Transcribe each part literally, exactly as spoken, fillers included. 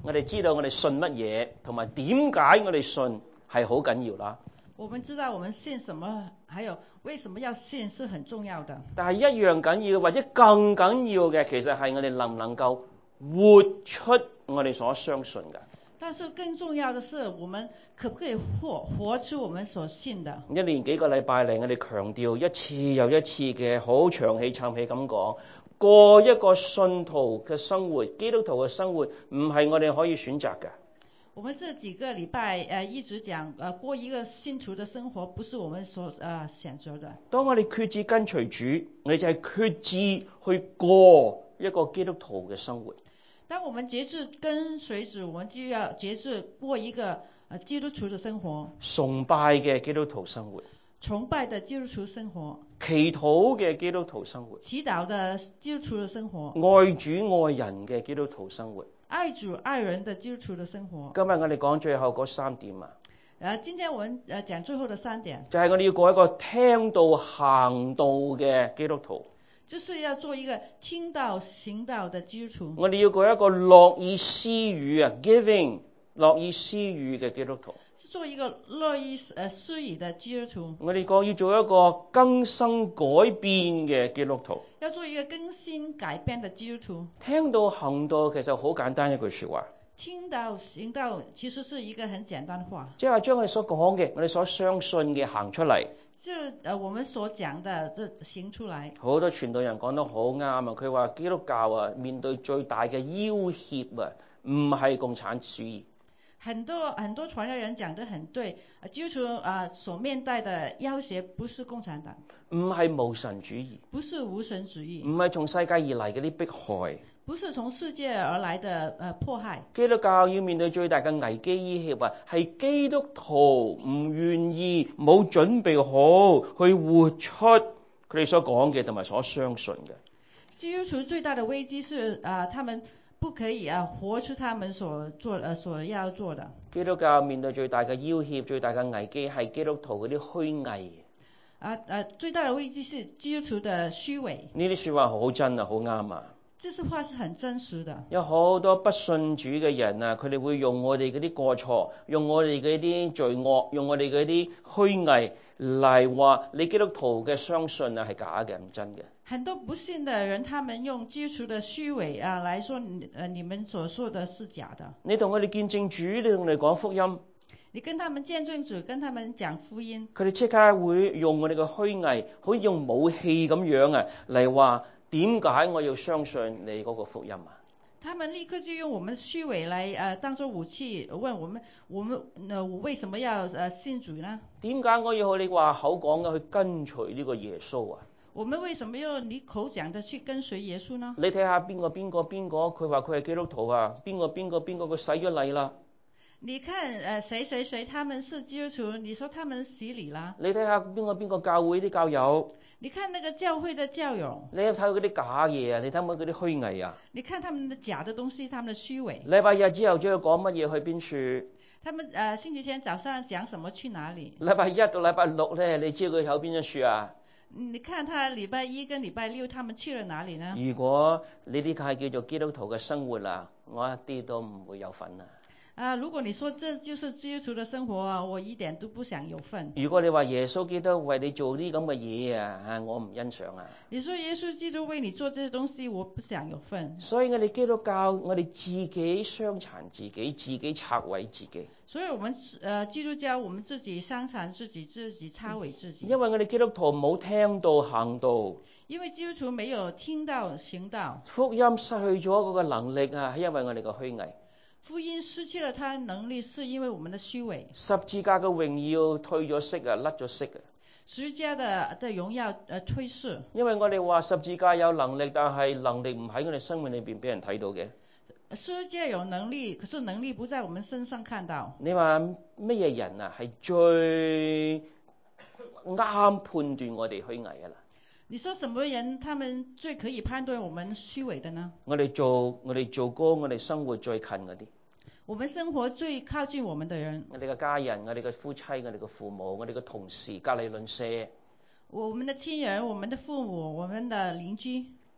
我哋知道我哋信乜嘢，同埋點解我哋信係好緊要啦。 我們知道我們信什麼，還有為什麼要信是很重要的。 但係一樣緊要或者更緊要嘅，其實係我哋能唔能夠活出我哋所相信嘅。 但是更重要的是，我們可不可以活活出我們所信的？ 一年幾個禮拜嚟，我哋強調一次又一次嘅好長氣長氣咁講，過一個信徒嘅生活，基督徒嘅生活唔係我哋可以選擇嘅。 我們這幾個禮拜誒、呃、一直講誒、呃、過一個信徒的生活，不是我們所誒、呃、選擇的。 當我哋決志跟隨主，我哋就係決志去過一個基督徒嘅生活。 當我們決志跟隨主，我們就要決志過一個誒、呃、基督徒的生活， 崇拜嘅基督徒生活， 崇拜的基督徒生活， 祈禱嘅基督徒生活， 祈禱的基督徒的生活， 愛主愛人嘅基督徒生活。 愛主愛人的基督徒的生活。 今日我哋講最後嗰三點啊， 呃，今天我們呃講最後的三點， 就係我哋要過一個聽道行道嘅基督徒， 就是要做一個聽道行道的基督徒。 我哋要過一個樂意施予啊 ，giving 樂意施予嘅基督徒， 是做一個樂意呃施予的基督徒。 我哋講要做一個更新改變嘅基督徒， 要做一個更新改變的基督徒。 聽道行道其實好簡單一句說話， 聽道行道其實是一個很簡單的話， 即係話將我哋所講嘅，我哋所相信嘅行出嚟。 就呃我們所講的這行出來。 好多傳道人講得好啱啊！佢話基督教啊，面對最大嘅要挾啊，唔係共產主義。 很多很多傳道人講得很對，基督徒啊所面對的要挾不是共產黨， 唔係無神主義， 不是無神主義， 唔係從世界而嚟嗰啲迫害， 不是從世界而來的呃迫害。 基督教要面對最大嘅危機要挾啊，係基督徒唔願意冇準備好去活出佢哋所講嘅同埋所相信嘅。 基督徒最大的危機是啊、呃，他們不可以啊活出他們所做呃所要做的。 基督教面對最大嘅要挾、最大嘅危機係基督徒嗰啲虛偽。 啊啊！最大的危機是基督徒的虛偽。 呢啲說話好真啊，好啱啊！ 這句話是很真實的。 有好多不信主嘅人啊，佢哋會用我哋嗰啲過錯，用我哋嗰啲罪惡，用我哋嗰啲虛偽嚟話你基督徒嘅相信啊係假嘅，唔真嘅。 很多不信的人，他們用基督徒的虛偽啊來說，呃，你們所說的是假的。 你同我哋見證主，你同我哋講福音， 你跟他們見證主，跟他們講福音， 佢哋即刻會用我哋嘅虛偽，好似用武器咁樣啊嚟話點解我要相信你嗰個福音啊？ 他們立刻就用我們虛偽來呃當作武器，問我們我們呃我為什麼要呃信主呢？ 點解我要你話口講嘅去跟隨呢個耶穌啊？ 我們為什麼要你口講的去跟隨耶穌呢？ 你睇下邊個邊個邊個，佢話佢係基督徒啊，邊個邊個邊個佢洗咗禮啦。 你看呃誰誰誰他們是基督徒，你說他們洗禮啦。 你睇下邊個邊個教會啲教友。 你看那個教會的教友。 你睇嗰啲假嘢啊，你睇下嗰啲虛偽啊。 你看他們的假的東西，他們的虛偽。 禮拜日之後將要講乜嘢去邊處？ 他們呃星期天早上講什麼去哪裡？ 禮拜一到禮拜六咧，你知佢有邊一處啊？ 你看他禮拜一跟禮拜六他們去了哪裡呢？ 如果你呢個係叫做基督徒嘅生活啦，我一啲都唔會有份啊。 啊，如果你說這就是基督徒的生活啊，我一點都不想有份。 如果你話耶穌基督為你做啲咁嘅嘢啊，我唔欣賞啊。 你說耶穌基督為你做這些東西，我不想有份。 所以我哋基督教，我哋自己傷殘自己，自己拆毀自己。 所以我們呃基督教，我們自己傷殘自己，自己拆毀自己。 因為我哋基督徒冇聽道行道。 因為基督徒沒有聽道行道。 福音失去咗嗰個能力啊，係因為我哋個虛偽。 福音失去了它的能力，是因為我們的虛偽。 十字架嘅榮耀退咗色啊，甩咗色啊。 十字架的的榮耀呃退逝。因為我哋話十字架有能力，但係能力唔喺我哋生命裏邊俾人睇到嘅。 十字架有能力，可是能力不在我們身上看到。 你話乜嘢人啊係最啱判斷我哋虛偽啊啦？ 你說什麼人，他們最可以判斷我們虛偽的呢？ 我哋做我哋做工，我哋生活最近嗰啲。 我們生活最靠近我們的人。 我哋嘅家人，我哋嘅夫妻，我哋嘅父母，我哋嘅同事，隔籬鄰舍。 我們的親人，我們的父母，我們的鄰居。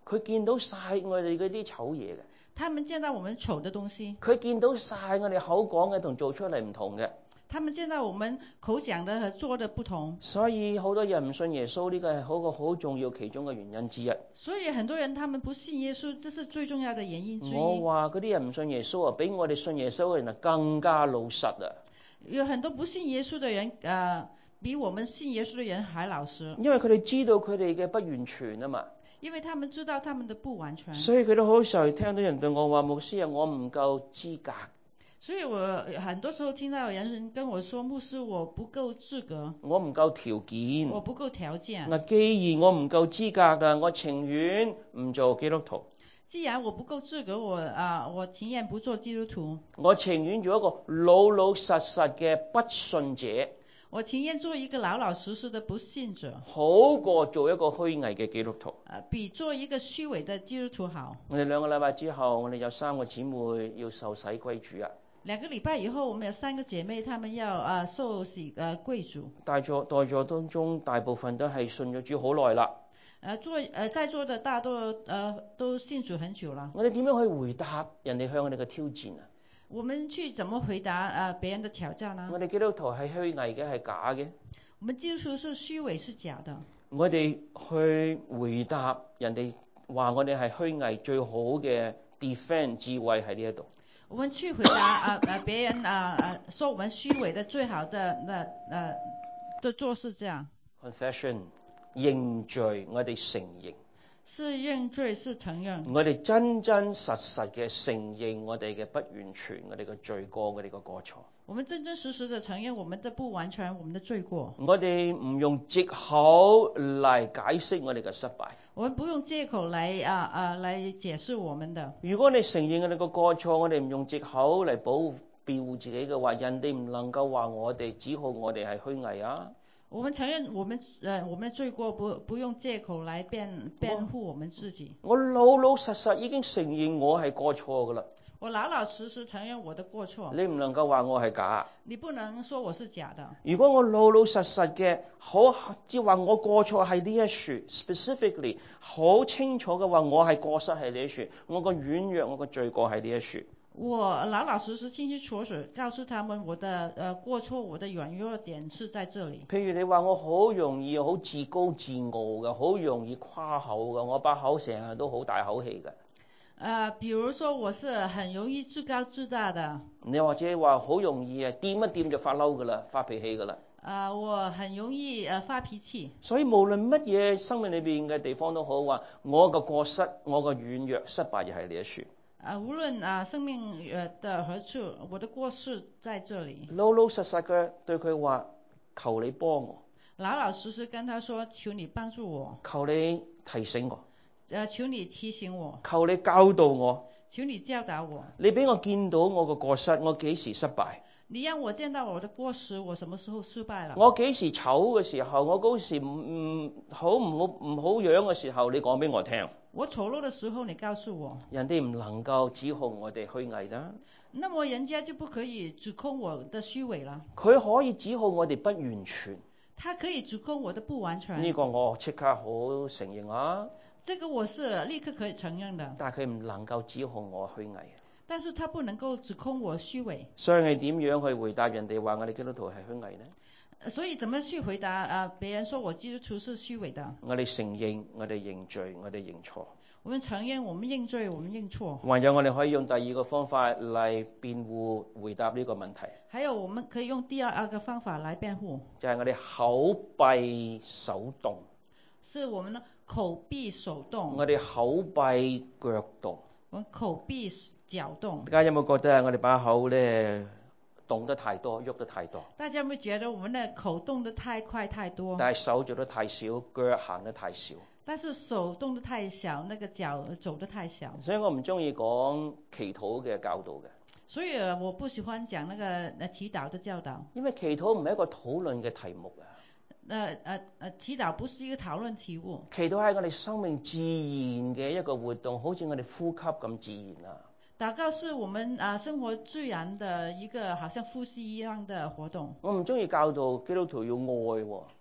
佢見到晒我哋嗰啲醜嘢嘅， 他們見到我們醜的東西， 佢見到晒我哋口講嘅同做出嚟唔同嘅。 他們見到我們口講的和做的不同， 所以好多人唔信耶穌，呢個係好個好重要其中嘅原因之一。 所以很多人他們不信耶穌，這是最重要的原因之一。 我話嗰啲人唔信耶穌啊，比我哋信耶穌嘅人啊更加老實啊。 有很多不信耶穌的人，呃，比我們信耶穌的人還老實。 因為佢哋知道佢哋嘅不完全啊嘛。 因為他們知道他們的不完全。 所以佢都好時候聽到人對我話，牧師啊，我唔夠資格。 所以我很多時候聽到有人跟我說，牧師，我不夠資格， 我唔夠條件， 我不夠條件。 嗱，既然我唔夠資格㗎，我情願唔做基督徒。 既然我不夠資格，我啊，我情願不做基督徒。 我情願做一個老老實實嘅不信者。 我情願做一個老老實實的不信者， 好過做一個虛偽嘅基督徒。 啊，比做一個虛偽的基督徒好。 我哋兩個禮拜之後，我哋有三個姊妹要受洗歸主啊。 兩個禮拜以後，我們有三個姐妹，她們要啊受洗啊歸主。 在座在座當中，大部分都係信咗主好耐啦。 誒，做誒在座的大多誒都信主很久了。 我哋點樣去回答人哋向我哋嘅挑戰啊？ 我們去怎麼回答啊別人的挑戰呢？ 我哋基督徒係虛偽嘅，係假嘅。 我們基督徒是虛偽是假的。 我哋去回答人哋話我哋係虛偽，最好嘅 defend 智慧喺呢一度。 我們去回答啊啊別人啊啊說我們虛偽的最好的那呃的做是這樣。 Confession 認罪，我哋承認。 是認罪，是承認。 我哋真真實實嘅承認我哋嘅不完全，我哋嘅罪過，我哋嘅過錯。 我們真真實實的承認我們的不完全，我們的罪過。 我哋唔用藉口嚟解釋我哋嘅失敗。 我們不用借口來啊啊來解釋我們的。 如果你承認我哋個過錯，我哋唔用藉口嚟保護庇護自己嘅話，人哋唔能夠話我哋指控我哋係虛偽啊。 我們承認我們呃我們的罪過，不不用借口來辯辯護我們自己。 我老老實實已經承認我係過錯噶啦。 我老老實實承認我的過錯。 你唔能夠話我係假。 你不能說我是假的。 如果我老老實實嘅好即係話我過錯係呢一處 specifically 好清楚嘅話，我係過失係呢一處，我個軟弱我個罪過係呢一處。 我老老實實清清楚楚告訴他們我的呃過錯，我的軟弱點是在這裡。 譬如你話我好容易好自高自傲嘅，好容易誇口嘅，我把口成日都好大口氣嘅。 呃，比如說我是很容易自高自大的。 你或者話好容易啊，掂一掂就發嬲噶啦，發脾氣噶啦。 啊、呃，我很容易呃發脾氣。所以無論乜嘢生命裏邊嘅地方都好，話我個過失，我個軟弱失敗又係呢一處。 啊、呃，無論啊、呃、生命呃的何處，我的過失在這裡。 老老實實嘅對佢話，求你幫我。 老老實實跟他說，求你幫助我。 求你提醒我。 呃，求你提醒我。 求你教導我。 求你教導我。 你俾我見到我個過失，我幾時失敗？ 你讓我見到我的過失，我什麼時候失敗了？ 我幾時醜嘅時候，我嗰時唔唔好唔好唔好樣嘅時候，你講俾我聽。 我醜陋的時候，你告訴我。 人哋唔能夠指控我哋虛偽啦。 那麼人家就不可以指控我的虛偽了。 佢可以指控我哋不完全。 他可以指控我的不完全。 呢個我即刻好承認啊。 這個我是立刻可以承認的。 但係佢唔能夠指控我虛偽。 但是他不能夠指控我虛偽。 所以係點樣去回答人哋話我哋基督徒係虛偽呢？ 所以怎麼去回答啊？別人說我基督徒是虛偽的。 我哋承認，我哋認罪，我哋認錯。 我們承認，我們認罪，我們認錯。 還有我哋可以用第二個方法嚟辯護回答呢個問題。 還有我們可以用第二個方法來辯護。 就係我哋口閉手動。 是我們的口閉手動。 我哋口閉腳動。 我們口閉腳動。 大家有冇覺得我哋把口咧動得太多，喐得太多？ 大家有冇覺得我們的口動得太快太多？ 但係手做得太少，腳行得太少。 但是手動得太小，那個腳走得太小。 所以我唔中意講祈禱嘅教導嘅。 所以我不喜歡講那個祈禱的教導。 因為祈禱唔係一個討論嘅題目啊。 誒誒誒，祈禱不是一個討論題目。 祈禱係我哋生命自然嘅一個活動，好似我哋呼吸咁自然啊。 禱告是我們啊生活自然的一個，好像呼吸一樣的活動。 我唔中意教導基督徒要愛喎。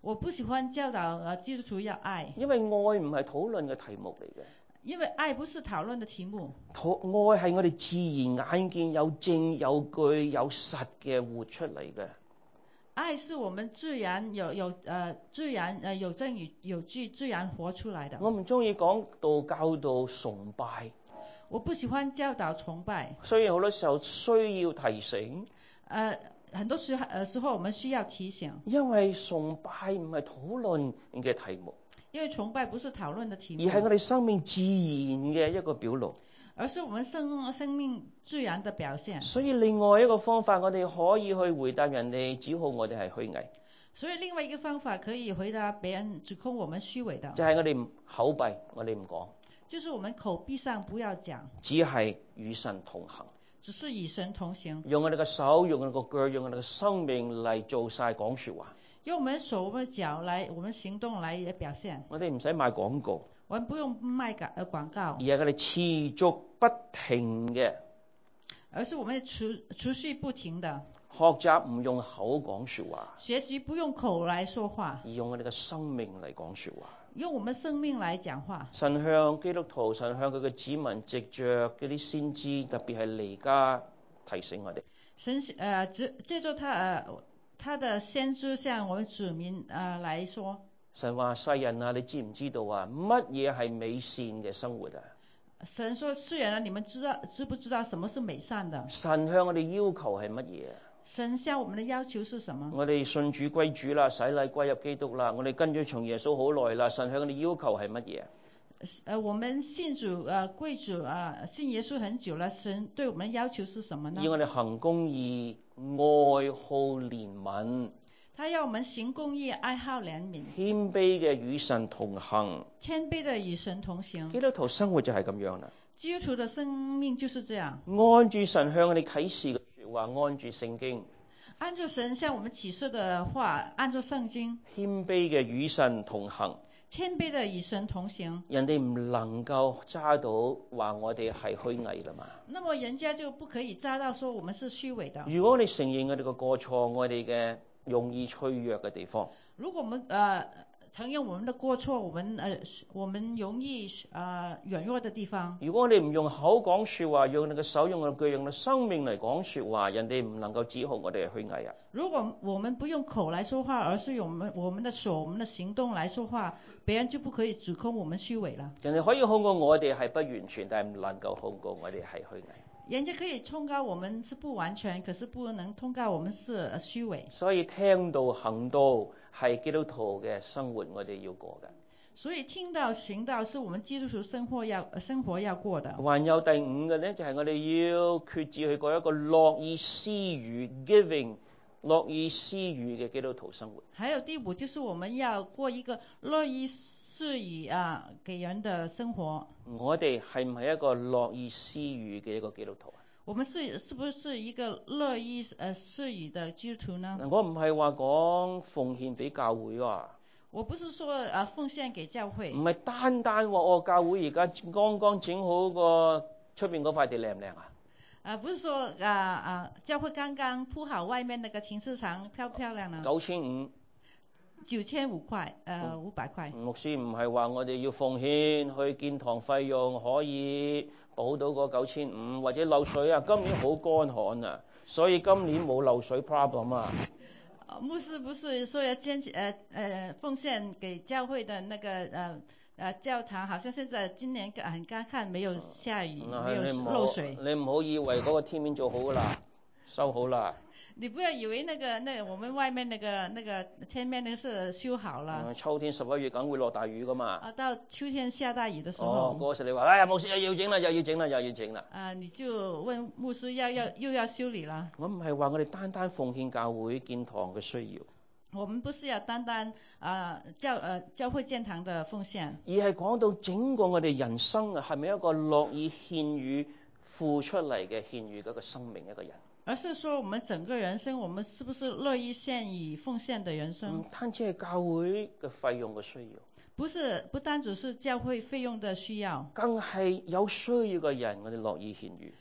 我不喜歡教導呃基督徒要愛， 因為愛唔係討論嘅題目嚟嘅。 因為愛不是討論的題目。 愛係我哋自然眼見有證有據有實嘅活出嚟嘅。 愛是我們自然有有呃自然呃有證有有據自然活出來的。 我唔中意講道教導崇拜， 我不喜歡教導崇拜， 所以好多時候需要提醒。 呃很多時候呃時候我們需要提醒， 因為崇拜唔係討論嘅題目， 因為崇拜不是討論的題目， 而係我哋生命自然嘅一個表露， 而是我們生生命自然的表現。 所以另外一個方法，我哋可以去回答人哋指控我哋係虛偽。 所以另外一個方法可以回答別人指控我們虛偽的， 就係我哋口閉，我哋唔講， 就是我們口閉上不要講， 只係與神同行， 只是與神同行， 用我哋嘅手，用我哋嘅腳，用我哋嘅生命嚟做晒講說話。 用我們手、我們腳來，我們行動來表現。 我哋唔使賣廣告， 我們不用賣廣呃廣告， 而係我哋持續不停嘅， 而是我們持持續不停的學習唔用口講說話， 學習，不用口來說話， 而用我哋嘅生命嚟講說話。 用我們生命來講話。 神向基督徒，神向佢嘅子民，藉着嗰啲先知，特別係彌迦提醒我哋。 神呃借借助他呃他的先知向我們子民呃來說， 神話世人啊，你知唔知道啊？乜嘢係美善嘅生活啊？ 神說世人啊，你們知道知不知道什麼是美善的？ 神向我哋要求係乜嘢啊？ 神向我們的要求是什麼？ 我哋信主歸主啦，洗禮歸入基督啦，我哋跟咗從耶穌好耐啦。神向我哋要求係乜嘢啊？ 呃，我們信主呃歸主啊、呃，信耶穌很久了，神對我們要求是什麼呢？ 要我哋行公義、愛好憐憫。 他要我們行公義、愛好憐憫， 謙卑嘅與神同行。 謙卑的與神同行。 基督徒生活就係咁樣啦。 基督徒的生命就是這樣， 按住神向我哋啟示嘅說話，按住聖經， 按照神向我們啟示的話，按照聖經， 謙卑嘅與神同行。 謙卑的與神同行， 人哋唔能夠揸到話我哋係虛偽啦嘛。 那麼人家就不可以揸到說我們是虛偽的。 如果你承認我哋嘅過錯，我哋嘅容易脆弱嘅地方， 如果我們呃承認我們的過錯，我們呃我們容易呃軟弱的地方。 如果你唔用口講說話，用你嘅手，用你嘅腳，用你生命嚟講說話，人哋唔能夠指控我哋係虛偽啊。 如果我們不用口來說話，而是用我們我們的手、我們的行動來說話，別人就不可以指控我們虛偽了。 人哋可以控告我哋係不完全，但係唔能夠控告我哋係虛偽。 人家可以通告我們是不完全，可是不能通告我們是虛偽。 所以聽道行道係基督徒嘅生活，我哋要過嘅。 所以聽道行道是我們基督徒生活要生活要過的。 還有第五嘅呢，就係、是、我哋要決志去過一個樂意施予 giving 樂意施予嘅基督徒生活。 還有第五就是我們要過一個樂意施予啊給人的生活。 我哋係唔係一個樂意施予嘅一個基督徒啊？ 我們是是不是一個樂意呃施予的基督徒呢？ 我唔係話講奉獻俾教會啊。 我不是說啊奉獻給教會。 唔係單單話我教會而家剛剛整好個出邊嗰塊地靚唔靚啊？ 啊，不是說啊啊教會剛剛鋪好外面那個停車場漂不漂亮呢？ 九千五。 九千五塊，呃五百塊。 牧師唔係話我哋要奉獻去建堂費用可以補到個九千五，或者漏水啊，今年好乾旱啊，所以今年冇漏水 problem 啊。 牧師不是說要捐呃呃奉獻給教會的那個呃呃教堂，好像現在今年很剛看沒有下雨， 嗯、 沒有漏水。 你唔好以為嗰個天面做好啦，修好啦。 你不要以為那個那個我們外面那個那個天面那個是修好了。 嗯、秋天十一月梗會落大雨噶嘛。 啊，到秋天下大雨的時候。 哦，嗰時你話，哎呀，牧師又要整啦，又要整啦，又要整啦。 啊，你就問牧師要要又要修理啦。 我唔係話我哋單單奉獻教會建堂嘅需要。 我們不是要單單啊、呃、教呃教會建堂的奉獻， 而係講到整個我哋人生啊，係咪一個樂意獻予付出嚟嘅獻予嗰個生命一個人？ 而是說我們整個人生，我們是不是樂意獻予奉獻的人生？ 唔單止係教會嘅費用嘅需要， 不是不單只是教會費用的需要， 更係有需要嘅人，我哋樂意獻予。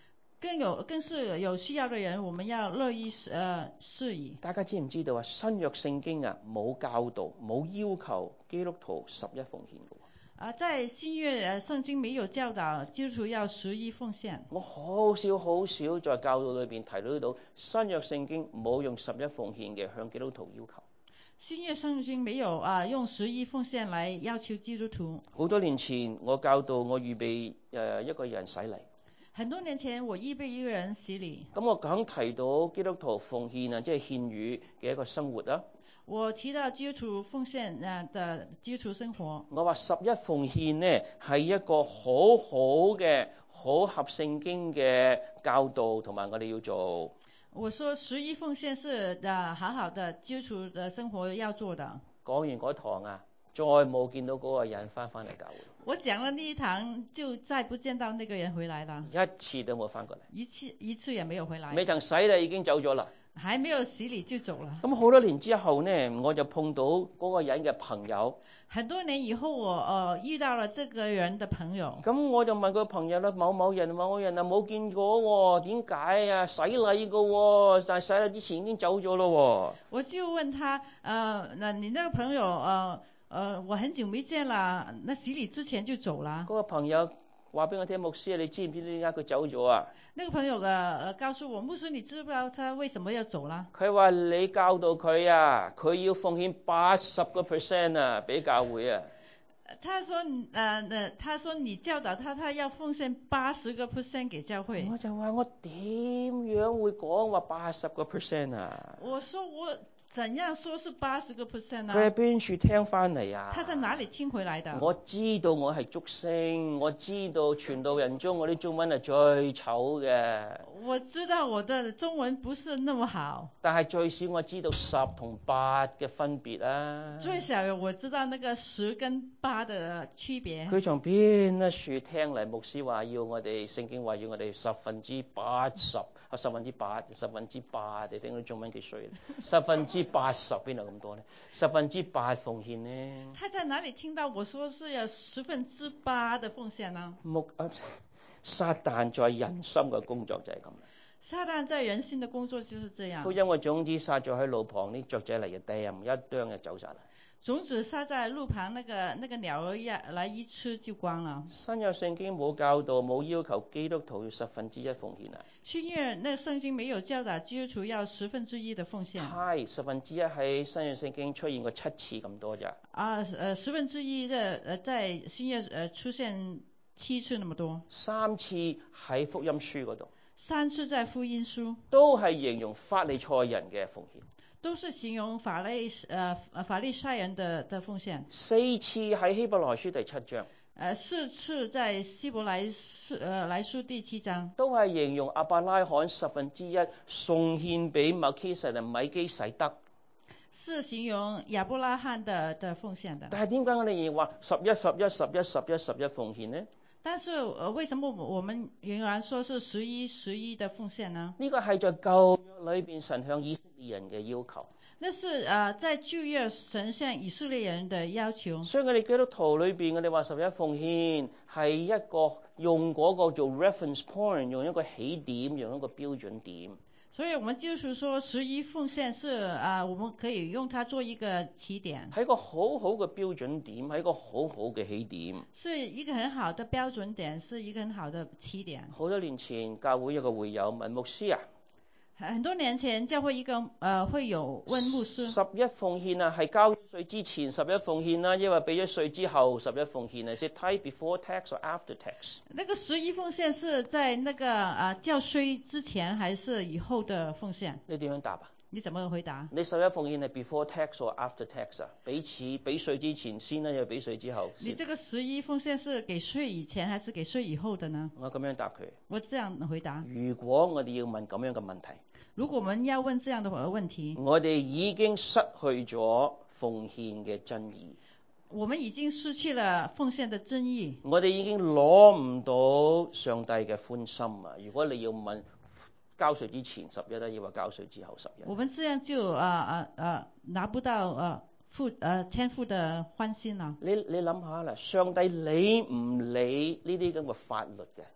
更有更是有需要的人，我們要樂意誒施予。 大家知唔知道啊？新約聖經啊，冇教導冇要求基督徒十一奉獻嘅。 啊，在新約聖經沒有教導基督徒要十一奉獻。 我好少好少在教導裏邊提到到新約聖經冇用十一奉獻嘅向基督徒要求。 新約聖經沒有啊用十一奉獻來要求基督徒。 好多年前我教導我預備誒一個人洗禮。 很多年前我預備一個人洗禮。 咁我講提到基督徒奉獻啊，即係獻與嘅一個生活啊。 我提到基督徒奉獻誒的基督徒生活。 我話十一奉獻呢係一個好好嘅好合聖經嘅教導，同埋我哋要做。 我說十一奉獻是誒好好的基督徒的生活要做的。 講完嗰堂啊，再冇見到嗰個人翻返嚟教會。 我講了呢一堂，就再不見到那個人回來了。 一次都冇翻過嚟。 一次一次也沒有回來。 未曾洗禮已經走咗啦。 還沒有洗禮就走了。 咁好多年之後呢，我就碰到嗰個人嘅朋友。 很多年以後我，我呃遇到了這個人的朋友。 咁我就問個朋友啦，某某人某某人啊冇見過喎，點解啊？洗禮噶喎，但係洗禮之前已經走咗咯喎。 我就問他，呃，那你那個朋友，呃呃，我很久沒見啦，那洗禮之前就走了。 嗰個朋友話俾我聽，牧師啊，你知唔知點解佢走咗啊？ 那個朋友呃告訴我，牧師，你知不知道他為什麼要走啦？ 佢話你教導佢啊，佢要奉獻八十個 percent 啊，俾教會啊。 他說，呃，那他說你教導他，他要奉獻八十個 percent 給教會。 我就話我點樣會講話八十個 percent 啊？ 我說我怎樣說是八十個 percent 啊？ 佢喺邊處聽翻嚟啊？ 他在哪裡聽回來的？ 我知道我係竹升，我知道傳道人中我啲中文係最醜嘅。 我知道我的中文不是那麼好， 但係最少我知道十同八嘅分別啊。 最少我知道那個十跟八的區別。 佢從邊一處聽嚟？牧師話要我哋聖經話要我哋十分之八十啊，十分之八，十分之八，你聽到中文幾衰？十分之八十邊度咁多呢？十分之八奉獻呢？ 他在哪裡聽到我說是要十分之八的奉獻呢？ 木啊！撒旦在人心嘅工作就係咁啦。 撒旦在人心的工作就是這樣。 福音嘅種子撒咗喺路旁，啲雀仔嚟嘅掟，一啄就走晒啦。 種子撒在路旁，那個那個鳥兒一來一吃就光了。 新約聖經冇教導，冇要求基督徒要十分之一奉獻啊。 新約那聖經沒有教導基督徒要十分之一的奉獻。 係十分之一喺新約聖經出現過七次咁多咋。 啊，誒十分之一嘅誒在新約誒出現七次那麼多。 三次喺福音書嗰度。 三次在福音書。 都係形容法利賽人嘅奉獻。都是形容法利呃法利賽人的的奉獻。 四次喺希伯來書第七章。 呃四次在希伯來書呃來書第七章。 都係形容亞伯拉罕十分之一送獻俾麥基洗德米基洗德。 是形容亞伯拉罕的的奉獻的。 但係點解我哋話十一十一十一十一十一奉獻呢？ 但是呃為什麼我們仍然說是十一十一的奉獻呢？ 呢個係在舊約裏邊神向以色列人嘅要求。 那是呃在舊約神向以色列人的要求。 所以我哋基督徒裏邊，我哋話十一奉獻係一個用嗰個做 reference point，用一個起點，用一個標準點。 所以我們就是說十一奉獻是啊、呃，我們可以用它做一個起點， 係一個好好嘅標準點，係一個好好嘅起點， 是一個很好的標準點，是一個很好的起點。 好多年前教會有個會友問牧師啊， 很多年前教會一個呃會友問牧師， 十一奉獻啊係交稅之前十一奉獻啦，抑或俾咗稅之後十一奉獻啊？是 tithe before tax or after tax？ 那個十一奉獻是在那個啊交稅之前還是以後的奉獻？ 你點樣答啊？ 你怎麼回答？ 你十一奉獻係 before tax or after tax 啊？俾錢俾稅之前先啦，又俾稅之後？ 你這個十一奉獻是給稅以前還是給稅以後的呢？ 我咁樣答佢。 我這樣回答。 如果我哋要問咁樣嘅問題， 如果我們要問這樣的問題， 我哋已經失去咗奉獻嘅真義。 我們已經失去了奉獻的真義。 我哋已經攞唔到上帝嘅歡心啊！如果你要問交稅之前十一咧，要話交稅之後十一。 我們這樣就啊啊啊拿不到啊父啊天父的歡心啦。 你你諗下啦，上帝理唔理呢啲咁嘅法律嘅？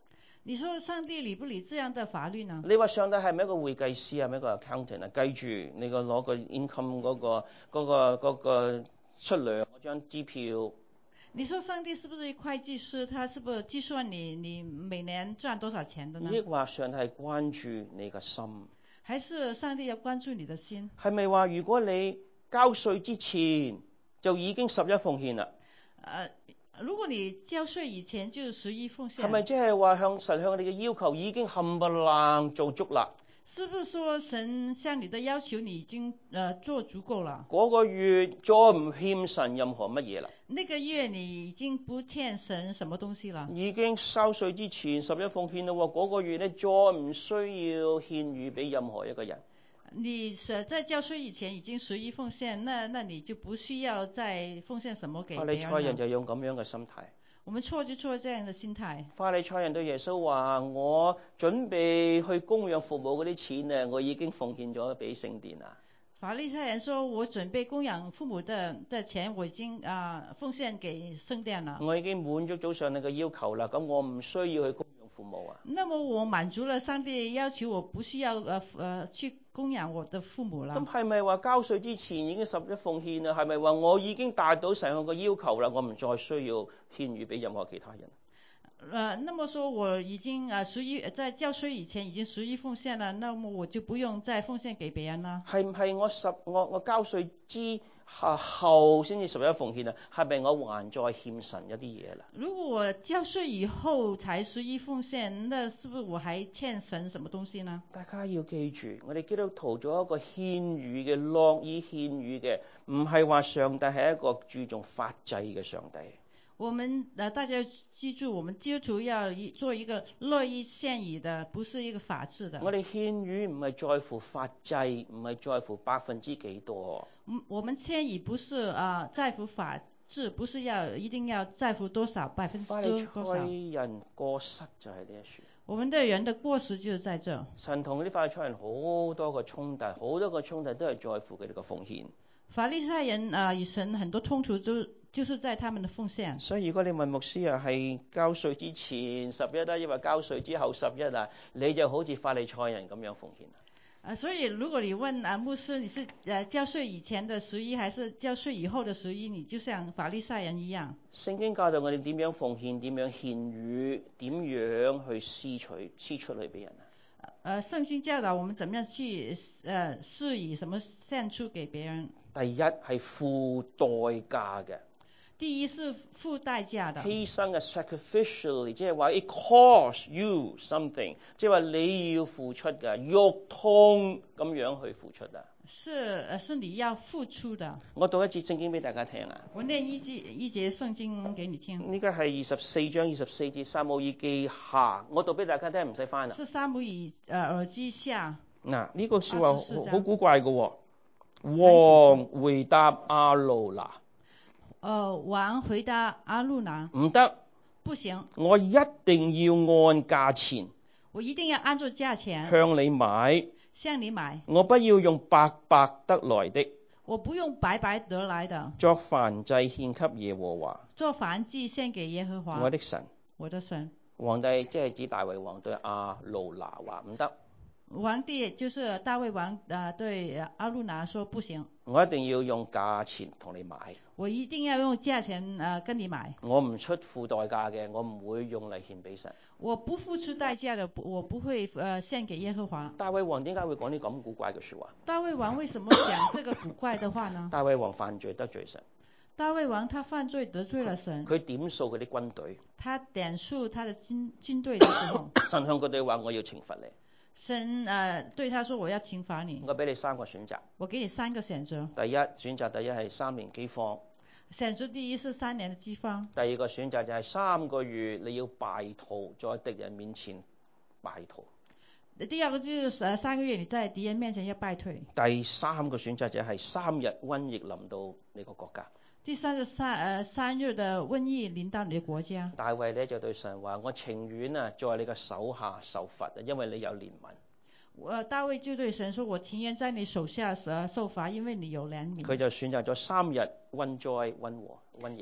你說上帝理不理這樣的法律呢？ 你話上帝係咪一個會計師啊？係咪一個 accountant 啊？計住你個攞個 income 嗰個嗰個嗰個出糧嗰張支票。 你說上帝是不是會計師？他是不是計算你你每年賺多少錢的呢？ 抑或上帝係關注你個心？ 還是上帝要關注你的心？ 係咪話如果你交稅之前就已經十一奉獻啦？ 呃如果你交稅以前就十一奉獻， 係咪即係話向神向你嘅要求已經冚唪唥做足啦？ 是不是說神向你的要求你已經呃做足夠了？ 嗰個月再唔欠神任何乜嘢啦？ 那個月你已經不欠神什麼東西了？ 已經收稅之前十一奉獻啦喎，嗰個月咧再唔需要獻與俾任何一個人。 你是在交稅以前已經十一奉獻，那那你就不需要再奉獻什麼給別人了。 法利賽人就用咁樣嘅心態。 我們錯就錯這樣的心態。 法利賽人對耶穌話：我準備去供養父母嗰啲錢啊，我已經奉獻咗俾聖殿啦。 法利賽人說：我準備供養父母的的錢，我已經啊、呃、奉獻給聖殿了。 我已經滿足咗上帝嘅要求啦，咁我唔需要去供養父母啊。 那麼我滿足了上帝要求，我不需要呃呃去供養我的父母啦。 咁係咪話交稅之前已經十一奉獻啊？係咪話我已經達到上帝嘅要求啦？我唔再需要獻與俾任何其他人？ 呃，那麼說我已經呃十一在交稅以前已經十一奉獻了，那麼我就不用再奉獻給別人啦。 係唔係我十我我交稅之後先至十一奉獻啊？係咪我還再欠神一啲嘢啦？ 如果我交稅以後才十一奉獻，那是不是我還欠神什麼東西呢？ 大家要記住，我哋基督徒做一個獻與嘅樂意獻與嘅，唔係話上帝係一個注重法制嘅上帝。 我們呃，大家記住，我們基督徒要做一個樂意獻與的，不是一個法治的。 我哋獻與唔係在乎法制，唔係在乎百分之幾多。 嗯，我們獻與不是啊、呃、在乎法治，不是要一定要在乎多少百分之多少。 法利賽人過失就係呢一處。 我們的人的過失就是在這。 神同啲法利賽人好多個衝突，好多個衝突都係在乎佢哋嘅奉獻。 法利賽人啊，與神很多衝突就就是在他們的奉獻。 所以如果你問牧師啊，係交稅之前十一啊，抑或交稅之後十一啊，你就好似法利賽人咁樣奉獻啊。所以如果你問啊牧師，你是呃交稅以前的十一，還是交稅以後的十一？你就像法利賽人一樣。聖經教導我哋點樣奉獻，點樣獻與，點樣去施取、施出去俾人啊。 呃，聖經教導我們怎麼樣去呃施以什麼獻出給別人。第一係付代價嘅。第一是付代價的。 犧牲嘅 sacrificially， 即係話 it costs you something， 即係話你要付出嘅，肉痛咁樣去付出啊。 是，是你要付出的。 我讀一節聖經俾大家聽啊。 我念一節一節聖經給你聽。呢個係二十四章二十四節撒母耳記下，我讀俾大家聽，唔使翻啦。 是撒母耳呃耳記下。 嗱，呢個說話好古怪嘅喎。王回答阿路拿。 呃，王回答阿路拿。 唔得。 不行。 我一定要按價錢。 我一定要按照價錢。 向你買。 向你買。 我不要用白白得來的。 我不用白白得來的。 作燔祭獻給耶和華。 作燔祭獻給耶和華。 我的神。 我的神。 皇帝即係指大衛王對阿路拿話唔得。 皇帝就是大衛王啊，對阿路拿說不行。 我一定要用價錢同你買。 我一定要用價錢啊跟你買。 我唔出付代價嘅，我唔會用嚟獻俾神。 我不付出代價的，我不會呃獻給耶和華。 大衛王點解會講啲咁古怪嘅說話？ 大衛王為什麼講這個古怪的話呢？ 大衛王犯罪得罪神。 大衛王他犯罪得罪了神。 佢點數佢啲軍隊。 他點數他的軍軍隊的時候。 神向佢哋話：我要懲罰你。 神呃對他說：我要懲罰你。 我俾你三個選擇。 我給你三個選擇。 第一選擇，第一係三年饑荒。 選擇第一是三年的饑荒。 第二個選擇就係三個月你要敗逃，在敵人面前敗逃。 第二個就是呃三個月你在敵人面前要敗退。 第三個選擇就係三日瘟疫臨到你個國家。 第三是三呃三日的瘟疫臨到你的國家。 大衛咧就對神話：我情願啊在你嘅手下受罰，因為你有憐憫。 我大衛就對神說：我情願在你手下呃受罰，因為你有憐憫。 佢就選擇咗三日瘟災瘟禍瘟疫。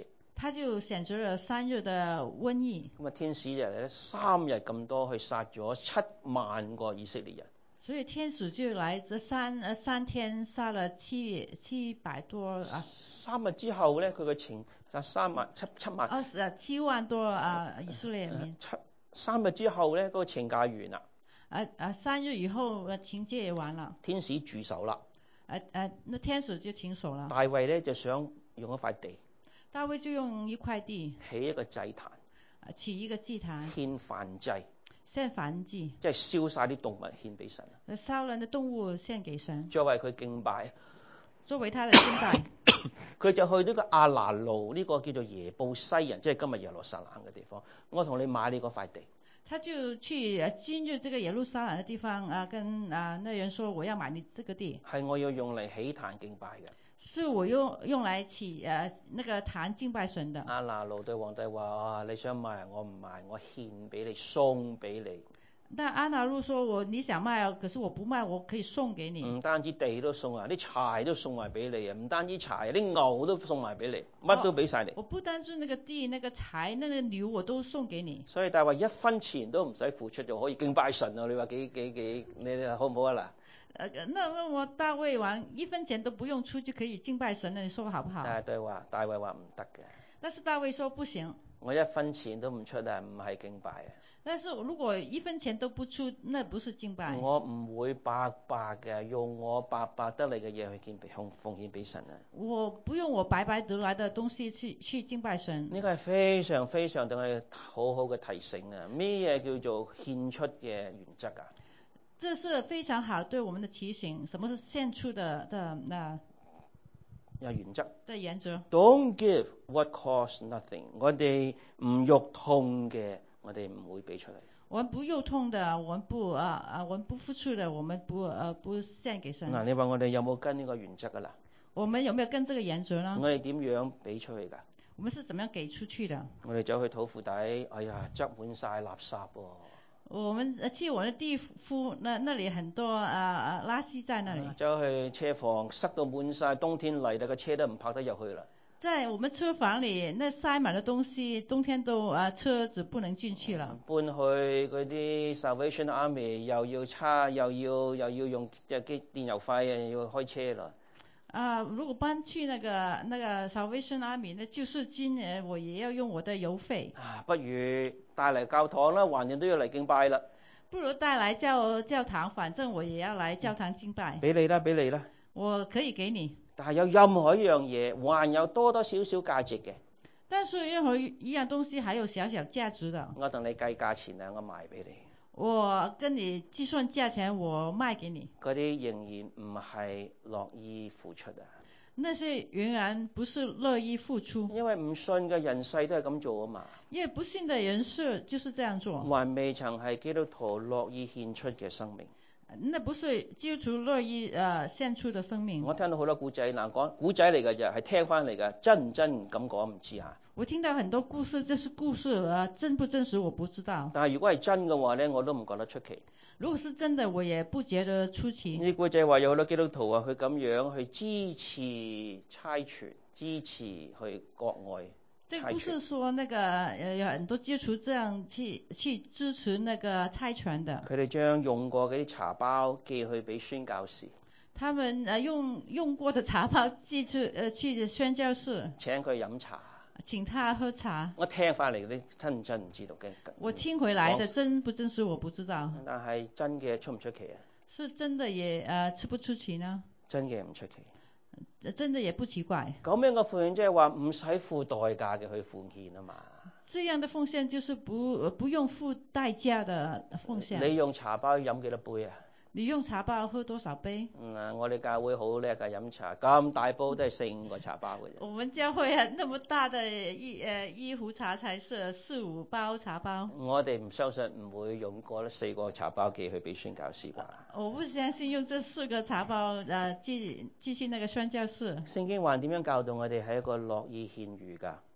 他就選擇了三日的瘟疫。 咁啊，天使就嚟咧三日咁多去殺咗七萬個以色列人。 所以天使就來這三呃三天殺了七七百多啊。 三日之後咧，佢嘅情殺三萬七七萬。 二十啊七萬多啊以色列民。 七三日之後咧，嗰、那個懲戒完啦。 啊啊三日以後，懲戒也完了。 天使住手啦。 啊啊，那天使就停手了。 大衛咧就想用一塊地。 大衛就用一塊地起一個祭壇。 啊，起一個祭壇。 獻燔祭。 獻燔祭， 即係燒晒啲動物獻俾神。 燒人的動物獻給神， 作為佢敬拜， 作為他的敬拜。佢就去呢個亞拿路呢、這個叫做耶布西人，即係今日耶路撒冷嘅地方。我同你買呢個塊地。 他就去進入這個耶路撒冷嘅地方啊，跟啊那人說我要買你這個地。 係我要用嚟起壇敬拜嘅。 是我用用來起誒那個壇敬拜神的。 亞拿路對皇帝話：啊，你想賣我唔賣，我獻俾你，送俾你。 但亞拿路說我你想賣，可是我不賣，我可以送給你。 唔單止地都送啊，啲柴都送埋俾你啊，唔單止柴，啲牛都送埋俾你，乜都俾晒你。 我不單止那個地、那個柴、那個牛我都送給你。 所以大衛一分錢都唔使付出就可以敬拜神啊！你話幾幾幾？你好唔好啊嗱？ 呃，那那我大衛王一分錢都不用出就可以敬拜神了，你說好不好？ 但係對話大衛話唔得嘅。 但是大衛說不行。 我一分錢都唔出啊，唔係敬拜啊。 但是如果一分錢都不出，那不是敬拜。 我唔會白白嘅用我白白得嚟嘅嘢去敬拜奉奉獻俾神啊。 我不用我白白得來的東西去去敬拜神。 呢個係非常非常對我哋好好嘅提醒啊！咩嘢叫做獻出嘅原則啊？ 這是非常好對我們的提醒。什麼是獻出的的那？ 有原則。 的原則。 Don't give what costs nothing。我哋唔肉痛嘅，我哋唔會俾出嚟。 我們不肉痛的，我們不啊啊，我們不付出的，我們不呃不獻給神。 嗱，你話我哋有冇跟呢個原則噶啦？ 我們有沒有跟這個原則呢？ 我哋點樣俾出去㗎？ 我們是怎麼樣給出去的？ 我哋走去土庫底，哎呀，執滿晒垃圾喎、哦。 我們去我的地庫，那那裡很多啊啊垃圾在那裡。 走去車房，塞到滿晒，冬天嚟啦，個車都唔泊得入去啦。 在我們車房裡，那塞滿的東西，冬天都啊車子不能進去了。 搬去嗰啲 Salvation Army 又要叉，又要又要用即係機電油費，又要開車啦。 啊，如果搬去那個那個 Salvation Army，那救世軍，我也要用我的油費。 啊，不如帶嚟教堂啦，橫掂都要嚟敬拜啦。 不如帶來教教堂，反正我也要來教堂敬拜。 俾你啦，俾你啦。 我可以給你。 但係有任何一樣嘢，還有多多少少價值嘅。 但是任何一樣東西還有小小價值的。 我同你計價錢啊，我賣俾你。 我跟你計算價錢，我賣給你。 嗰啲仍然唔係樂意付出啊。 那些仍然不是樂意付出。 因為唔信嘅人世都係咁做啊嘛。 因為不信的人世就是這樣做。 還未曾係基督徒樂意獻出嘅生命。 那不是基督徒樂意呃獻出的生命。 我聽到好多古仔，嗱講古仔嚟嘅啫，係聽翻嚟嘅，真唔真咁講唔知啊。 我聽到很多故事，這是故事啊，真不真實我不知道。 但係如果係真嘅話咧，我都唔覺得出奇。 如果是真的，我也不覺得出奇。 呢古仔話有好多基督徒啊，佢咁樣去支持差傳，支持去國外。 這個故事說，那個呃有很多基督徒這樣去去支持那個差傳的。 佢哋將用過嗰啲茶包寄去俾宣教士。 他們呃用用過的茶包寄去呃去宣教士。請佢飲茶。 請他喝茶。 我聽翻嚟嗰啲真唔真唔知道嘅。 我聽回來的真不真實我不知道。 但係真嘅出唔出奇啊？ 是真的也呃出不出奇呢？ 真嘅唔出奇。 真的也不奇怪。 咁樣嘅奉獻即係話唔使付代價嘅去奉獻啊嘛。 這樣的奉獻就是不不用付代價的奉獻。 你用茶包飲幾多杯啊？ 你用茶包喝多少杯？ 嗯，我哋教會好叻㗎，飲茶咁大煲都係四五個茶包嘅啫。 我們教會啊，那麼大的一誒一壺茶才是四五包茶包。 我哋唔相信唔會用過四個茶包寄去俾宣教士啩。 我不相信用這四個茶包誒寄寄去那個宣教士。 聖經話點樣教導我哋係一個樂意獻予㗎？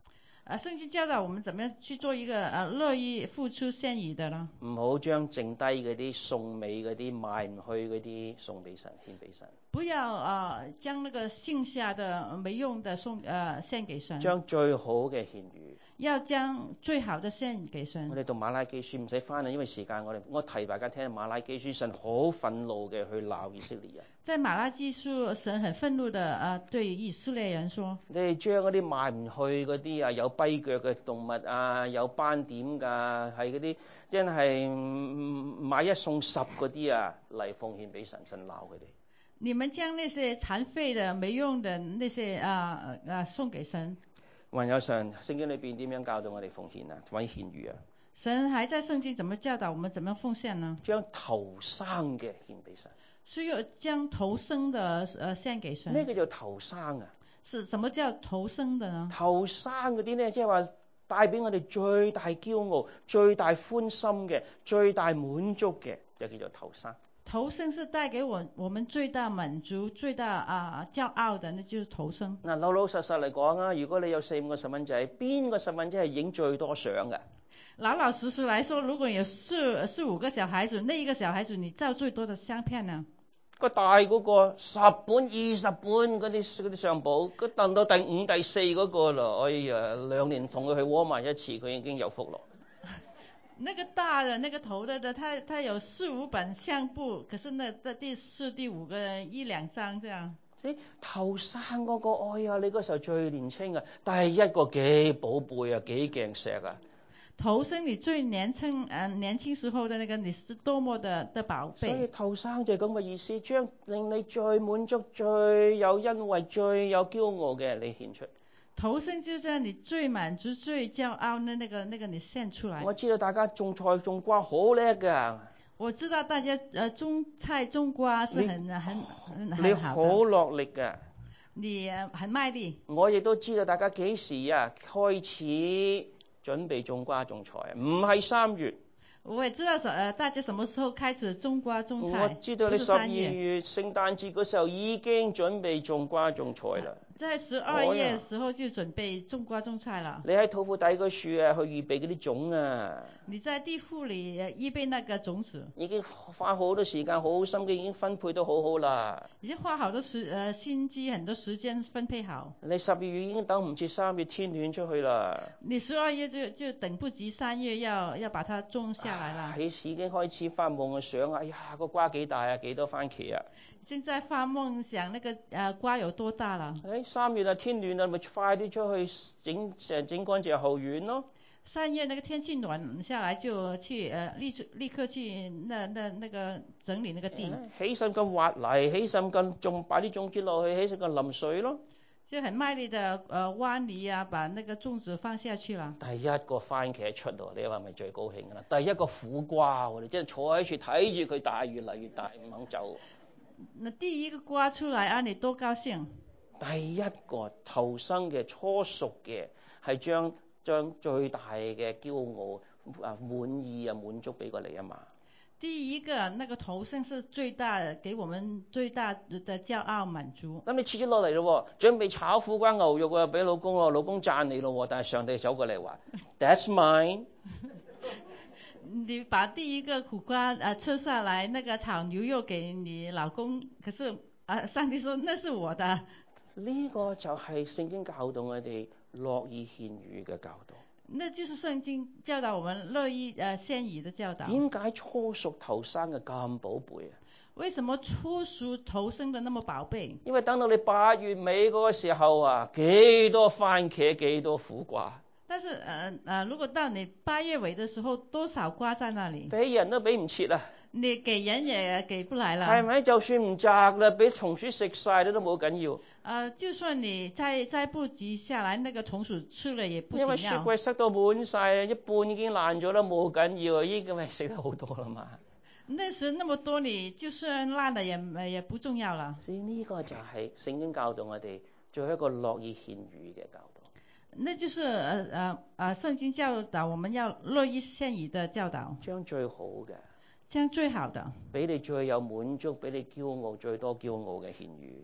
啊，聖經教導我們怎麼樣去做一個啊樂意付出獻儀的呢？ 唔好將剩低嗰啲送尾嗰啲賣唔去嗰啲送俾神，獻俾神。 不要啊將那個剩下的沒用的送呃獻給神。 將最好嘅獻予。 要將最好的獻給神。 我哋讀馬拉基書唔使翻啦，因為時間我哋我提大家聽馬拉基書，神好憤怒嘅去鬧以色列人。 在馬拉基書，神很憤怒的啊對以色列人說： 你哋將嗰啲賣唔去嗰啲啊，有跛腳嘅動物啊，有斑點㗎，係嗰啲真係買一送十嗰啲啊嚟奉獻俾神，神鬧佢哋。 你們將那些殘廢的、沒用的那些啊啊送給神。 還有神聖經裏邊點樣教導我哋奉獻啊，或者獻予啊？ 神還在聖經怎麼教導我們怎麼奉獻呢？ 將頭生嘅獻俾神。 需要將頭生的呃獻給神。 咩叫做頭生啊？ 是什麼叫頭生的呢？ 頭生嗰啲咧，即係話帶俾我哋最大驕傲、最大歡心嘅、最大滿足嘅，就叫做頭生。 頭生是帶給我我們最大滿足、最大啊驕傲的，那就是頭生。 嗱，老老實實嚟講啊，如果你有四五個細蚊仔，邊個細蚊仔係影最多相㗎？ 老老實實來說，如果有四四五個小孩子，那一個小孩子你照最多的相片呢？ 個大嗰個十本、二十本嗰啲嗰啲相簿，佢等到第五、第四嗰個啦，哎呀，兩年同佢去窩埋一次，佢已經有福咯。 那個大的那個頭的的，他他有四五本相簿，可是那的第四、第五個一兩張這樣。 誒，頭生嗰個，哎呀，你嗰時候最年輕啊，第一個幾寶貝啊，幾鏡石啊。 頭生你最年輕，誒、呃、年輕時候的那個，你是多麼的的寶貝。 所以頭生就係咁嘅意思，將令你最滿足、最有恩惠、最有驕傲嘅你獻出。 頭生就係你最滿足、最驕傲的那個那個你獻出來。 我知道大家種菜種瓜好叻㗎。 我知道大家誒種菜種瓜是很很很很你好的。 好落力㗎。 你很賣力。 我亦都知道大家幾時啊開始準備種瓜種菜啊？唔係三月。 我也知道誒，大家什麼時候開始種瓜種菜？ 我知道你十二月聖誕節嗰時候已經準備種瓜種菜啦。 在十二月時候就準備種瓜種菜啦。 你喺土庫底個樹啊，去預備嗰啲種啊。 你在地庫裏預備那個種子。 已經花好多時間，好好心機，已經分配得好好啦。 已經花好多時誒心機，很多時間分配好。 你十二月已經等唔切三月天暖出去啦。你十二月就就等不及三月要要把它種下來啦。 你已經開始發夢啊，想哎呀個瓜幾大啊，幾多番茄啊。 現在發夢想那個誒瓜有多大啦？ 誒三月啊天暖啦，咪快啲出去整誒整乾淨後院咯。 三月那個天氣暖下來就去誒立立刻去那那那個整理那個地。 起身咁挖泥，起身咁種擺啲種子落去，起身咁淋水咯。 就很賣力的誒挖泥啊，把那個種子放下去啦。 第一個番茄出到，你話咪最高興噶啦？第一個苦瓜，我哋真係坐喺處睇住佢大，越嚟越大，唔肯走。 那第一個瓜出來啊，你多高興？第一個頭生嘅初熟嘅，係將將最大嘅驕傲啊滿意啊滿足俾過你啊嘛。 第一個那個頭生是最大，給我們最大的驕傲滿足。 咁你切咗落嚟咯，準備炒苦瓜牛肉啊，俾老公咯，老公讚你咯，但係上帝走過嚟話，That's mine。 你把第一個苦瓜啊吃下來，那個炒牛肉給你老公，可是啊上帝說那是我的。 呢個就係聖經教導我哋樂意獻予嘅教導。 那就是聖經教導我們樂意誒獻予的教導。 點解初熟頭生嘅咁寶貝啊？ 為什麼初熟頭生的那麼寶貝？ 因為等到你八月尾嗰個時候啊，幾多番茄，幾多苦瓜。但是誒誒、 呃呃，如果到你八月尾的時候，多少瓜在那裡？ 俾人都俾唔切啊！ 你給人也給不來了。 係咪？就算唔摘啦，俾松鼠食晒都都冇緊要。 呃，就算你摘摘不及下來，那個松鼠吃了也不緊要。 因為雪櫃塞到滿晒，一半已經爛咗啦，冇緊要，已經咪食得好多啦嘛。 那時那麼多，你就算爛了也也不重要啦。 所以呢個就係聖經教導我哋做一個樂意獻予嘅教導。 那就是呃呃呃聖經教導我們要樂意獻予的教導。 將最好嘅。 將最好的。 俾你最有滿足，俾你驕傲最多驕傲嘅獻予。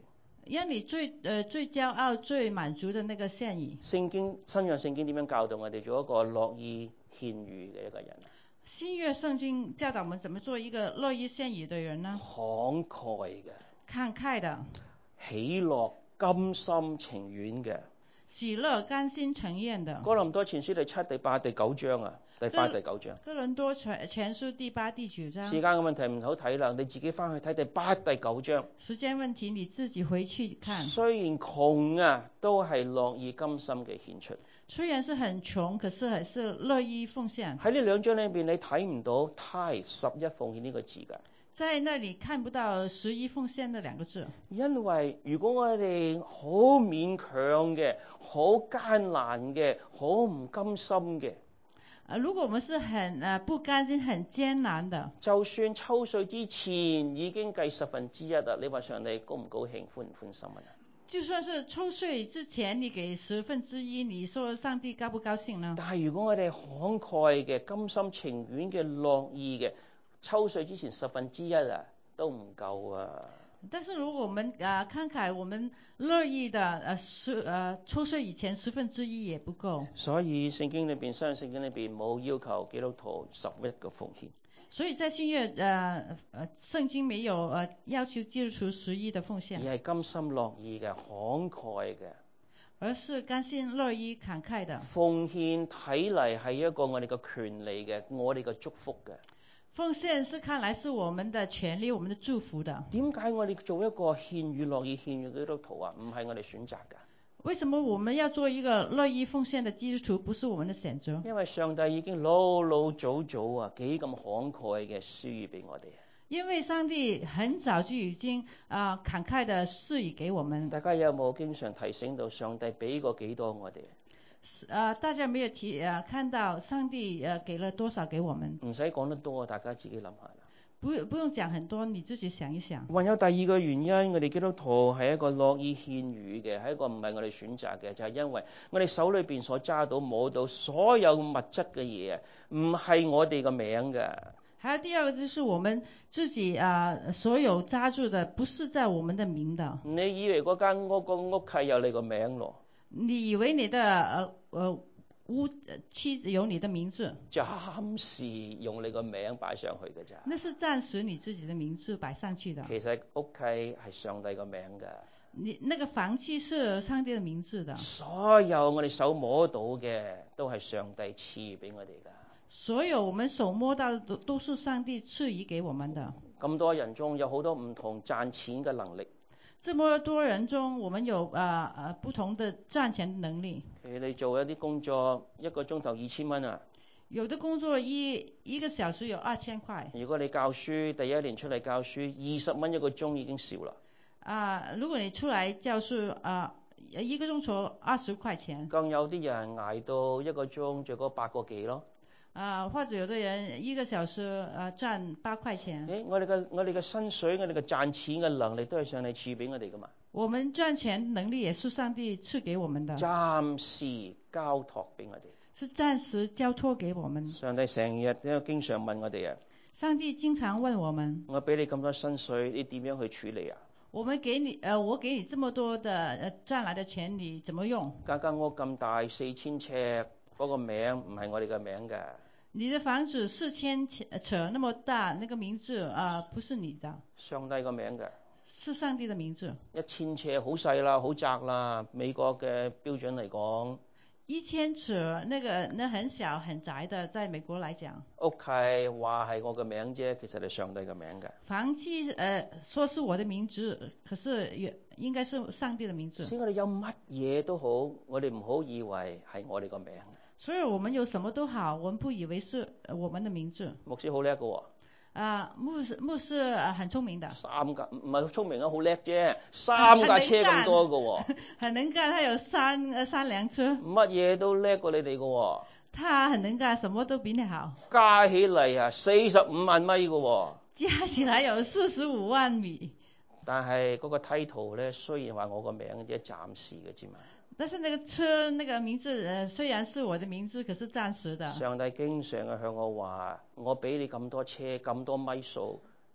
讓你最呃最驕傲、最滿足的那個獻儀。 聖經新約聖經點樣教導我哋做一個樂意獻予嘅一個人啊？ 新約聖經教導我們怎麼做一個樂意獻儀的人呢？ 慷慨嘅， 慷慨的， 喜樂甘心情願嘅。 喜樂甘心情願的。 哥林多前書第七、第八、第九章啊，第八、第九章。 哥林多前前書第八、第九章。 時間嘅問題唔好睇啦，你自己翻去睇第八、第九章。 時間問題你自己回去看。 雖然窮啊，都係樂意甘心嘅獻出。 雖然是很窮，可是還是樂意奉獻。喺呢兩章裏邊，你睇唔到太十一奉獻呢個字㗎。 在那裡看不到十一奉獻的兩個字。 因為如果我哋好勉強嘅、好艱難嘅、好唔甘心嘅， 啊，如果我們是很啊不甘心、很艱難的， 就算抽稅之前已經計十分之一啦，你話上帝高唔高興、歡唔歡心啊？ 就算是抽稅之前你給十分之一，你說上帝高不高興呢？ 但係如果我哋慷慨嘅、甘心情願嘅、樂意嘅，抽稅之前十分之一啊，都唔夠啊！ 但是如果我們啊慷慨，我們樂意的，呃十呃抽稅以前十分之一也不夠。 所以聖經裏邊，新約聖經裏邊冇要求基督徒十一個奉獻。 所以在新約呃呃聖經沒有呃要求基督徒十一的奉獻， 而係甘心樂意嘅、慷慨嘅， 而是甘心樂意慷慨的。 奉獻睇嚟係一個我哋嘅權利嘅，我哋嘅祝福嘅。 奉獻是看來是我們的權利，我們的祝福的。 點解我哋做一個獻予樂意獻予嘅基督徒啊？唔係我哋選擇㗎。 為什麼我們要做一個樂意奉獻的基督徒，不是我們的選擇？ 因為上帝已經老老早早啊，幾咁慷慨嘅施予俾我哋。 因為上帝很早就已經啊慷慨的施予給我們。 大家有冇經常提醒到上帝俾過幾多我哋？ 啊，大家沒有提啊，看到上帝呃給了多少給我們？ 唔使講得多，大家自己諗下啦。 不不用講很多，你自己想一想。 還有第二個原因，我哋基督徒係一個樂意獻予嘅，係一個唔係我哋選擇嘅，就係因為我哋手裏邊所揸到摸到所有物質嘅嘢啊，唔係我哋個名嘅。 還有第二個就是我們自己啊，所有揸住的不是在我們的名的。 你以為嗰間屋個屋契有你個名咯？ 你以為你的呃呃屋契有你的名字？ 暫時用你個名擺上去嘅咋？ 那是暫時你自己的名字擺上去的。 其實屋契係上帝個名㗎。 你那個房契是上帝的名字的。 所有我哋手摸到嘅都係上帝賜俾我哋㗎。 所有我們手摸到的都都是上帝賜予給我們的。 咁多人中有好多唔同賺錢嘅能力。 這麼多人中，我們有啊啊、呃、不同的賺錢能力。 你做一啲工作，一個鐘頭二千蚊啊。 有的工作一一個小時有二千塊。 如果你教書，第一年出嚟教書，二十蚊一個鐘已經少啦。 啊，如果你出來教書啊，一個鐘頭二十塊錢。 更有啲人捱到一個鐘最多八個幾咯。 啊，或者有的人一個小時啊賺八塊錢。 誒，我哋嘅我哋嘅薪水，我哋嘅賺錢嘅能力都係上帝賜俾我哋噶嘛。 我們賺錢能力也是上帝賜給我們的。 暫時交託俾我哋。 是暫時交託給我們。 上帝成日都經常問我哋啊。 上帝經常問我們。 我俾你咁多薪水，你點樣去處理啊？ 我們給你，呃，我給你這麼多的，呃，賺來的錢，你怎麼用？ 間間屋咁大，四千尺，嗰個名唔係我哋嘅名㗎。 你的房子四千尺那麼大，那個名字啊、呃，不是你的。 上帝個名㗎。 是上帝的名字。 一千尺好細啦，好窄啦，美國嘅標準嚟講。 一千尺，那個那很小很窄的，在美國來講。 屋契話係我嘅名啫，其實係上帝嘅名㗎。 房契，呃，說是我的名字，可是也應該是上帝的名字。 所以我哋有乜嘢都好，我哋唔好以為係我哋個名。 所以我們有什麼都好，我們不以為是我們的名字。 牧師好叻㗎喎。 啊，牧師牧師很聰明的。 三架唔係聰明啊，好叻啫。三架車咁多㗎喎。 很能幹，他有三呃三輛車。 乜嘢都叻過你哋㗎喎。 他很能幹，什麼都比你好。 加起嚟啊，四十五萬米㗎喎。 加起來有四十五萬米。 但係嗰個 title 咧，雖然話我個名啫，暫時嘅啫嘛。 但是那個車那個名字，呃，雖然是我的名字，可是暫時的。 上帝經常嘅向我話：我俾你咁多車，咁多米數，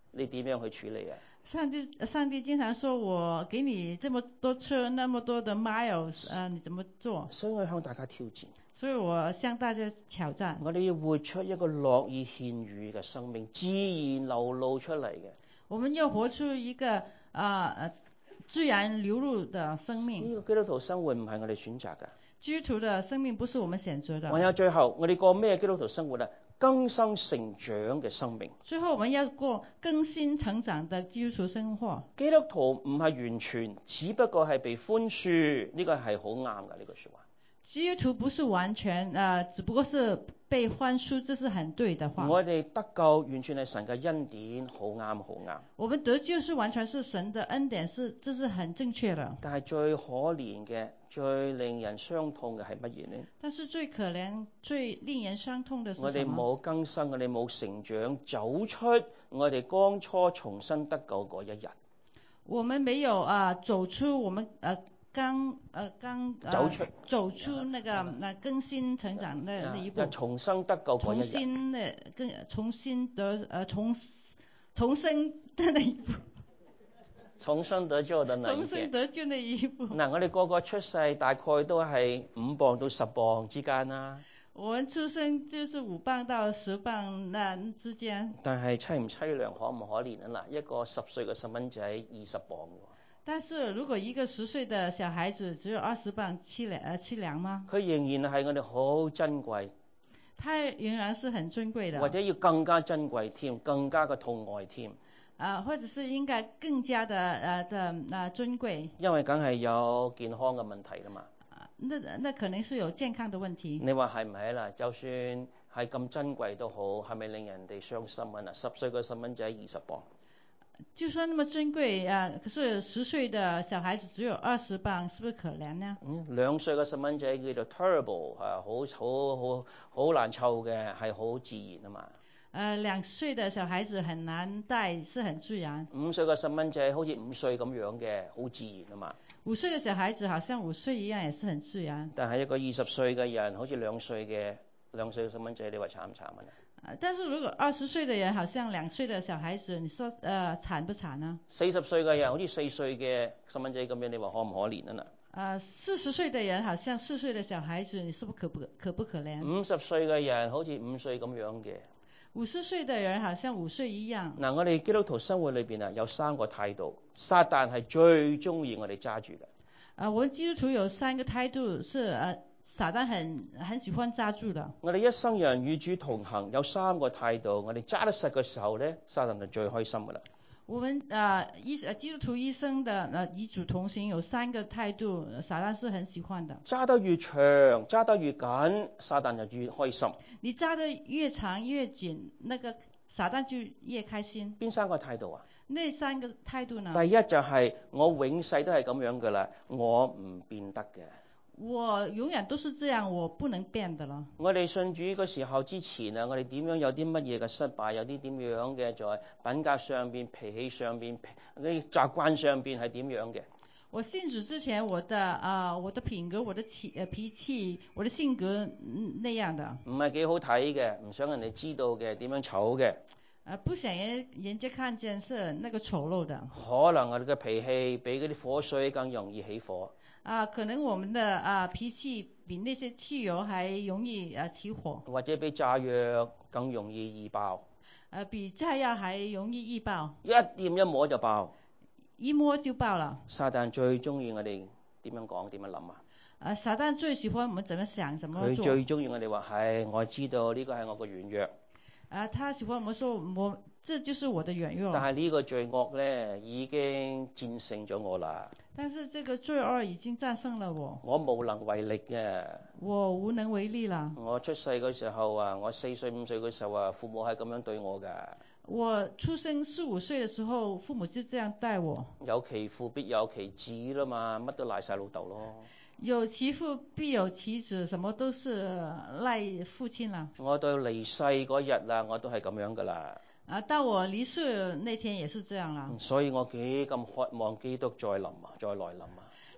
你點樣去處理啊？ 上帝上帝經常說我給你這麼多車，那麼多的 miles， 啊，你怎麼做？ 所以我向大家挑戰。 所以我向大家挑戰。 我哋要活出一個樂意獻予嘅生命，自然流露出嚟嘅。 我們要活出一個啊自然流露的生命。 呢個基督徒生活唔係我哋選擇嘅。 基督徒的生命不是我們選擇的。 還有最後，我哋過咩基督徒生活啊？更新成長嘅生命。 最後我們要過更新成長的基督徒生活。基督徒唔係完全，只不過係被寬恕，呢個係好啱㗎，呢句說話。 基督徒不是完全，呃，只不過是被寬恕，這是很對的話。 我哋得救完全係神嘅恩典，好啱好啱。 我們得救是完全是神的恩典，是這是很正確的。 但係最可憐嘅、最令人傷痛嘅係乜嘢呢？ 但是最可憐、最令人傷痛的是什麼？ 我哋冇更新，我哋冇成長，走出我哋當初重新得救嗰一日。 我們沒有啊、呃，走出我們呃。剛呃剛呃走出走出那個那更新成長的那一步， 重新得救嗰一日，重新的更重新得呃重重生的那一步， 重新得救的那一步， 重新得救那一步。 嗱，我哋個個出世大概都係五磅到十磅之間啦。 我們出生就是五磅到十磅那之間。但係淒唔淒涼，可唔可憐啊？嗱，一個十歲嘅細蚊仔二十磅。 但是如果一個十歲的小孩子只有二十磅，淒涼呃淒涼嗎？ 佢仍然係我哋好珍貴， 他仍然是很尊貴的， 或者要更加珍貴添，更加嘅痛愛添。 啊，或者是應該更加的呃的啊尊貴，因為梗係有健康嘅問題㗎嘛。 啊，那那可能是有健康的問題。 你話係唔係啦？就算係咁珍貴都好，係咪令人哋傷心啊？嗱，十歲嘅細蚊仔二十磅。 就算那麼珍貴啊，可是十歲的小孩子只有二十磅，是不是可憐呢？ 嗯，兩歲嘅細蚊仔叫做 terrible，啊，好好好好難湊嘅，係好自然啊嘛。 呃，兩歲的小孩子很難帶，是很自然。 五歲嘅細蚊仔好似五歲咁樣嘅，好自然啊嘛。 五歲的小孩子好像五歲一樣，也是很自然。 但係一個二十歲嘅人，好似兩歲嘅兩歲嘅細蚊仔，你話慘唔慘啊？ 但是如果二十歲的人好像兩歲的小孩子，你說呃慘不慘呢？ 四十歲嘅人好似四歲嘅細蚊仔咁樣，你話可唔可憐啊？嗱， 呃四十歲的人好像四歲的小孩子，你是不是可不可不可憐？ 五十歲嘅人好似五歲咁樣嘅。 五十歲的人好像五歲一樣。 嗱，我哋基督徒生活裏邊啊，有三個態度，撒旦係最中意我哋揸住嘅。 啊、呃，我們基督徒有三個態度是呃。撒旦很很喜歡揸住的。我哋一生人與主同行，有三個態度，我哋揸得實嘅時候咧，撒旦就最開心噶啦。 我們啊一基督徒一生的啊與主同行有三個態度，撒旦是很喜歡的。揸得越長，揸得越緊，撒旦就越開心。 你揸得越長越緊，那個撒旦就越開心。 邊三個態度啊？ 那三個態度呢？ 第一就係我永世都係咁樣噶啦，我唔變得嘅。 我永遠都是這樣，我不能變的了。 我哋信主嗰時候之前啊，我哋點樣有啲乜嘢嘅失敗，有啲點樣嘅在品格上邊、脾氣上邊、嗰啲習慣上邊係點樣嘅？ 我信主之前，我的啊、呃，我的品格、我的氣、呃脾氣、我的性格、嗯、那樣的， 唔係幾好睇嘅，唔想人哋知道嘅，點樣醜嘅？ 啊，不想人人家看見是那個醜陋的。 可能我哋嘅脾氣比嗰啲火水更容易起火。 啊，可能我們的啊脾氣比那些汽油還容易啊起火， 或者比炸藥更容易易爆。 呃、啊，比炸藥還容易易爆。 一掂一摸就爆， 一摸就爆了。 撒旦最中意我哋點樣講，點樣諗啊？ 啊，撒旦最喜歡我們怎麼想，怎麼做。 佢最中意我哋話係，我知道呢個係我個軟弱。 啊，他喜歡我們說我，這就是我的軟弱。 但係呢個罪惡咧，已經戰勝咗我啦。 但是這個罪惡已經戰勝了我。 我無能為力嘅。 我無能為力啦。 我出世嘅時候啊，我四歲五歲嘅時候啊，父母係咁樣對我㗎。 我出生四五歲嘅時候，父母就這樣帶我。 有其父必有其子啦嘛，乜都賴晒老豆咯。 有其父必有其子，什麼都是賴父親啦。 我到離世嗰日啦，我都係咁樣噶啦。 啊，到我離世那天也是這樣啦。 所以我幾咁渴望基督再臨啊，再來臨啊。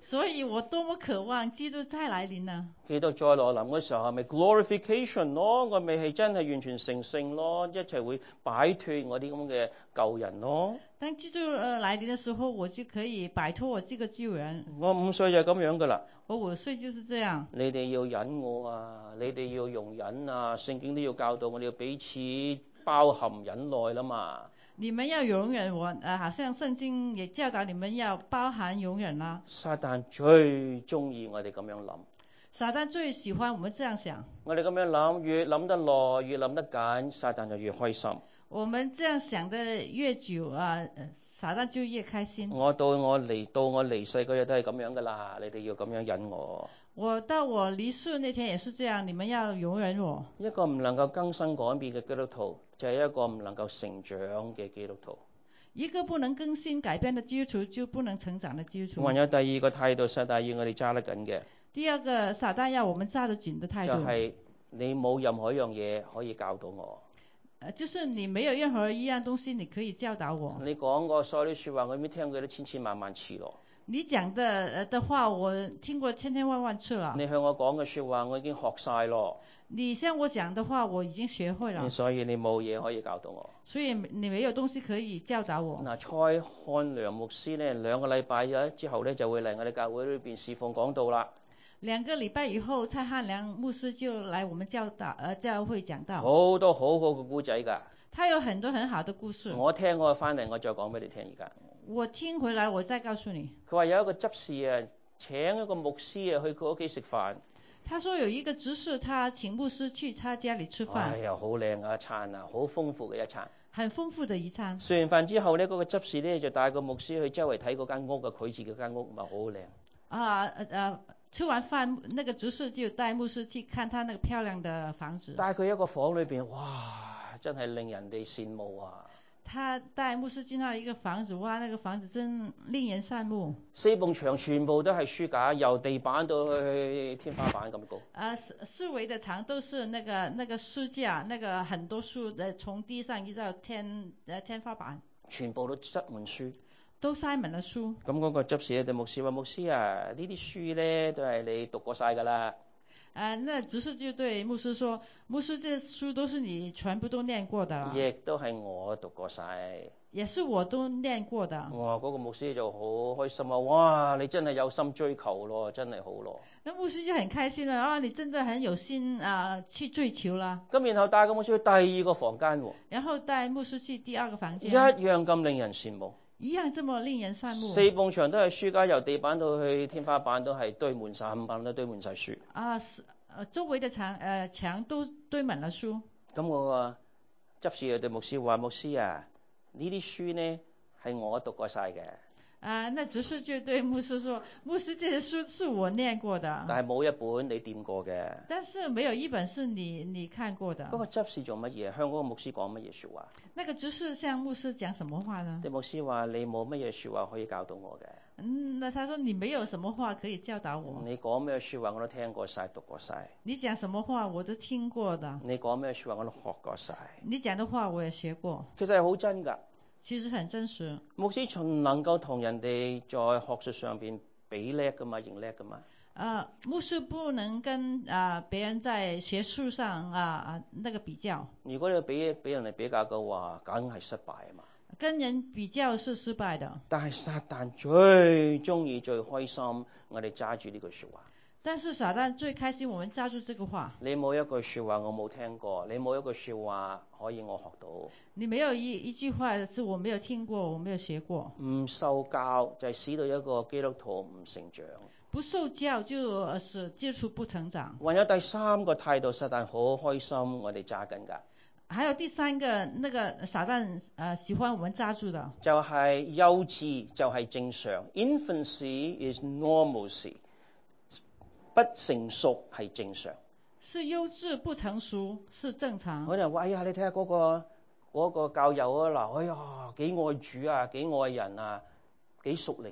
所以我多麼渴望基督再來臨啊！ 基督再來臨嘅時候係咪 glorification 咯？我咪係真係完全成聖咯，一齊會擺脫我啲咁嘅舊人咯。 當基督呃來臨嘅時候，我就可以擺脫我這個舊人。 我五歲就係咁樣噶啦。 我五歲就是這樣。 你哋要忍我啊，你哋要容忍啊，聖經都要教導我哋要彼此包含忍耐啦嘛。 你們要容忍我，呃，好像聖經也教導你們要包含容忍啦。 撒旦最中意我哋咁樣諗。 撒旦最喜歡我們這樣想。 我哋咁樣諗，越諗得耐，越諗得緊，撒旦就越開心。 我們這樣想得越久啊，撒旦就越開心。 我到我離到我離世嗰日都係咁樣噶啦，你哋要咁樣忍我。 我到我離世那天也是這樣，你們要容忍我。 一個唔能夠更新改變嘅基督徒，就係一個唔能夠成長嘅基督徒。 一個不能更新改變的基督徒，就不能成長的基督徒。 還有第二個態度，撒旦要我哋揸得緊嘅。 第二個撒旦要我們揸得緊的態度， 就係你冇任何一樣嘢可以教到我。 就是你沒有任何一樣東西你可以教導我。 你講過所有啲說話，我已經聽過都千千萬萬次咯。 你講的的話，我聽過千千萬萬次了。 你向我講嘅說話，我已經學晒咯。 你向我講的話，我已經學會了。 所以你冇嘢可以教到我。 所以你沒有東西可以教導我。 嗱，蔡漢良牧師呢，兩個禮拜之後呢，就會嚟我哋教會裏邊侍奉講道啦。 兩個禮拜以後，蔡漢良牧師就來我們教導呃教會講道。 好多好好嘅故仔噶。 他有很多很好的故事。 我聽我翻嚟，我再講俾你聽而家。 我聽回來，我再告訴你。 佢話有一個執事啊，請一個牧師啊去佢屋企食飯。 他說有一個執事，他請牧師去他家裏吃飯。 哎呀，好靚嘅一餐啊，好豐富嘅一餐。 很豐富的一餐。 食完飯之後呢，嗰、那個執事呢就帶個牧師去周圍睇嗰間屋嘅，佢自己間屋咪好靚。 啊呃吃完飯，那個執事就帶牧師去看他那個漂亮的房子。 帶佢一個房裏邊，哇，真係令人哋羨慕啊！ 他帶牧師進到一個房子，哇，那個房子真令人羨慕。 四埲牆全部都係書架，由地板到去天花板咁高。 啊，四四圍的牆都是那個那個書架，那個很多書的，從地上一直到天呃天花板。全部都塞滿書。 都塞滿了書。 咁嗰個執事咧對牧師話：牧師啊，呢啲書咧都係你讀過晒㗎啦。 啊，那執事就對牧師說：牧師，這書都是你全部都念過的啦。 亦都係我讀過晒。 也是我都念過的。 哇！嗰個牧師就好開心啊！哇！你真係有心追求咯，真係好咯。 那牧師就很開心啦！啊，你真的很有心啊，去追求啦。 咁然後帶個牧師去第二個房間喎。 然後帶牧師去第二個房間。 一樣咁令人羨慕。 一樣這麼令人羨慕。 四埲牆都係書架，由地板到去天花板都係堆滿晒，冚唪唥都堆滿晒書。 啊，是，呃，周圍的牆，呃，牆都堆滿了書。 咁我啊，執事又對牧師話：牧師啊，呢啲書呢係我讀過晒嘅。 啊，那執事就對牧師說：牧師，這些書是我念過的。 但係冇一本你掂過嘅。 但是沒有一本是你你看過的。 嗰個執事做乜嘢？向嗰個牧師講乜嘢説話？ 那個執事向牧師講什麼話呢？ 對牧師話：你冇乜嘢説話可以教到我嘅。 嗯，那他說你沒有什麼話可以教導我。 你講咩説話我都聽過晒，讀過晒。 你講什麼話我都聽過的。 你講咩説話我都學過晒。 你講的話我也學過。 其實係好真㗎。 其實很真實。 牧師從能夠同人哋在學術上邊比叻㗎嘛，贏叻㗎嘛。 啊，牧師不能跟啊別人在學術上啊啊那個比較。 如果你俾俾人哋比較嘅話，梗係失敗啊嘛。 跟人比較是失敗的。 但係撒旦最中意、最開心，我哋揸住呢句説話。 但是撒旦最開心，我們揸住這個話。 你冇一句説話我冇聽過，你冇一句説話可以我學到。 你沒有一一句話是我沒有聽過，我沒有學過。 唔受教就係使到一個基督徒唔成長。 不受教就使基督徒不成長。 還有第三個態度，撒旦好開心，我哋揸緊㗎。 還有第三個，那個撒旦呃喜歡我們揸住的。 就係幼稚，就係正常。Infancy is normalcy。不成熟係正常， 是幼稚不成熟是正常。 可能話：哎呀，你睇下嗰個嗰個教友啊，嗱，哎呀，幾愛主啊，幾愛人啊，幾屬靈啊。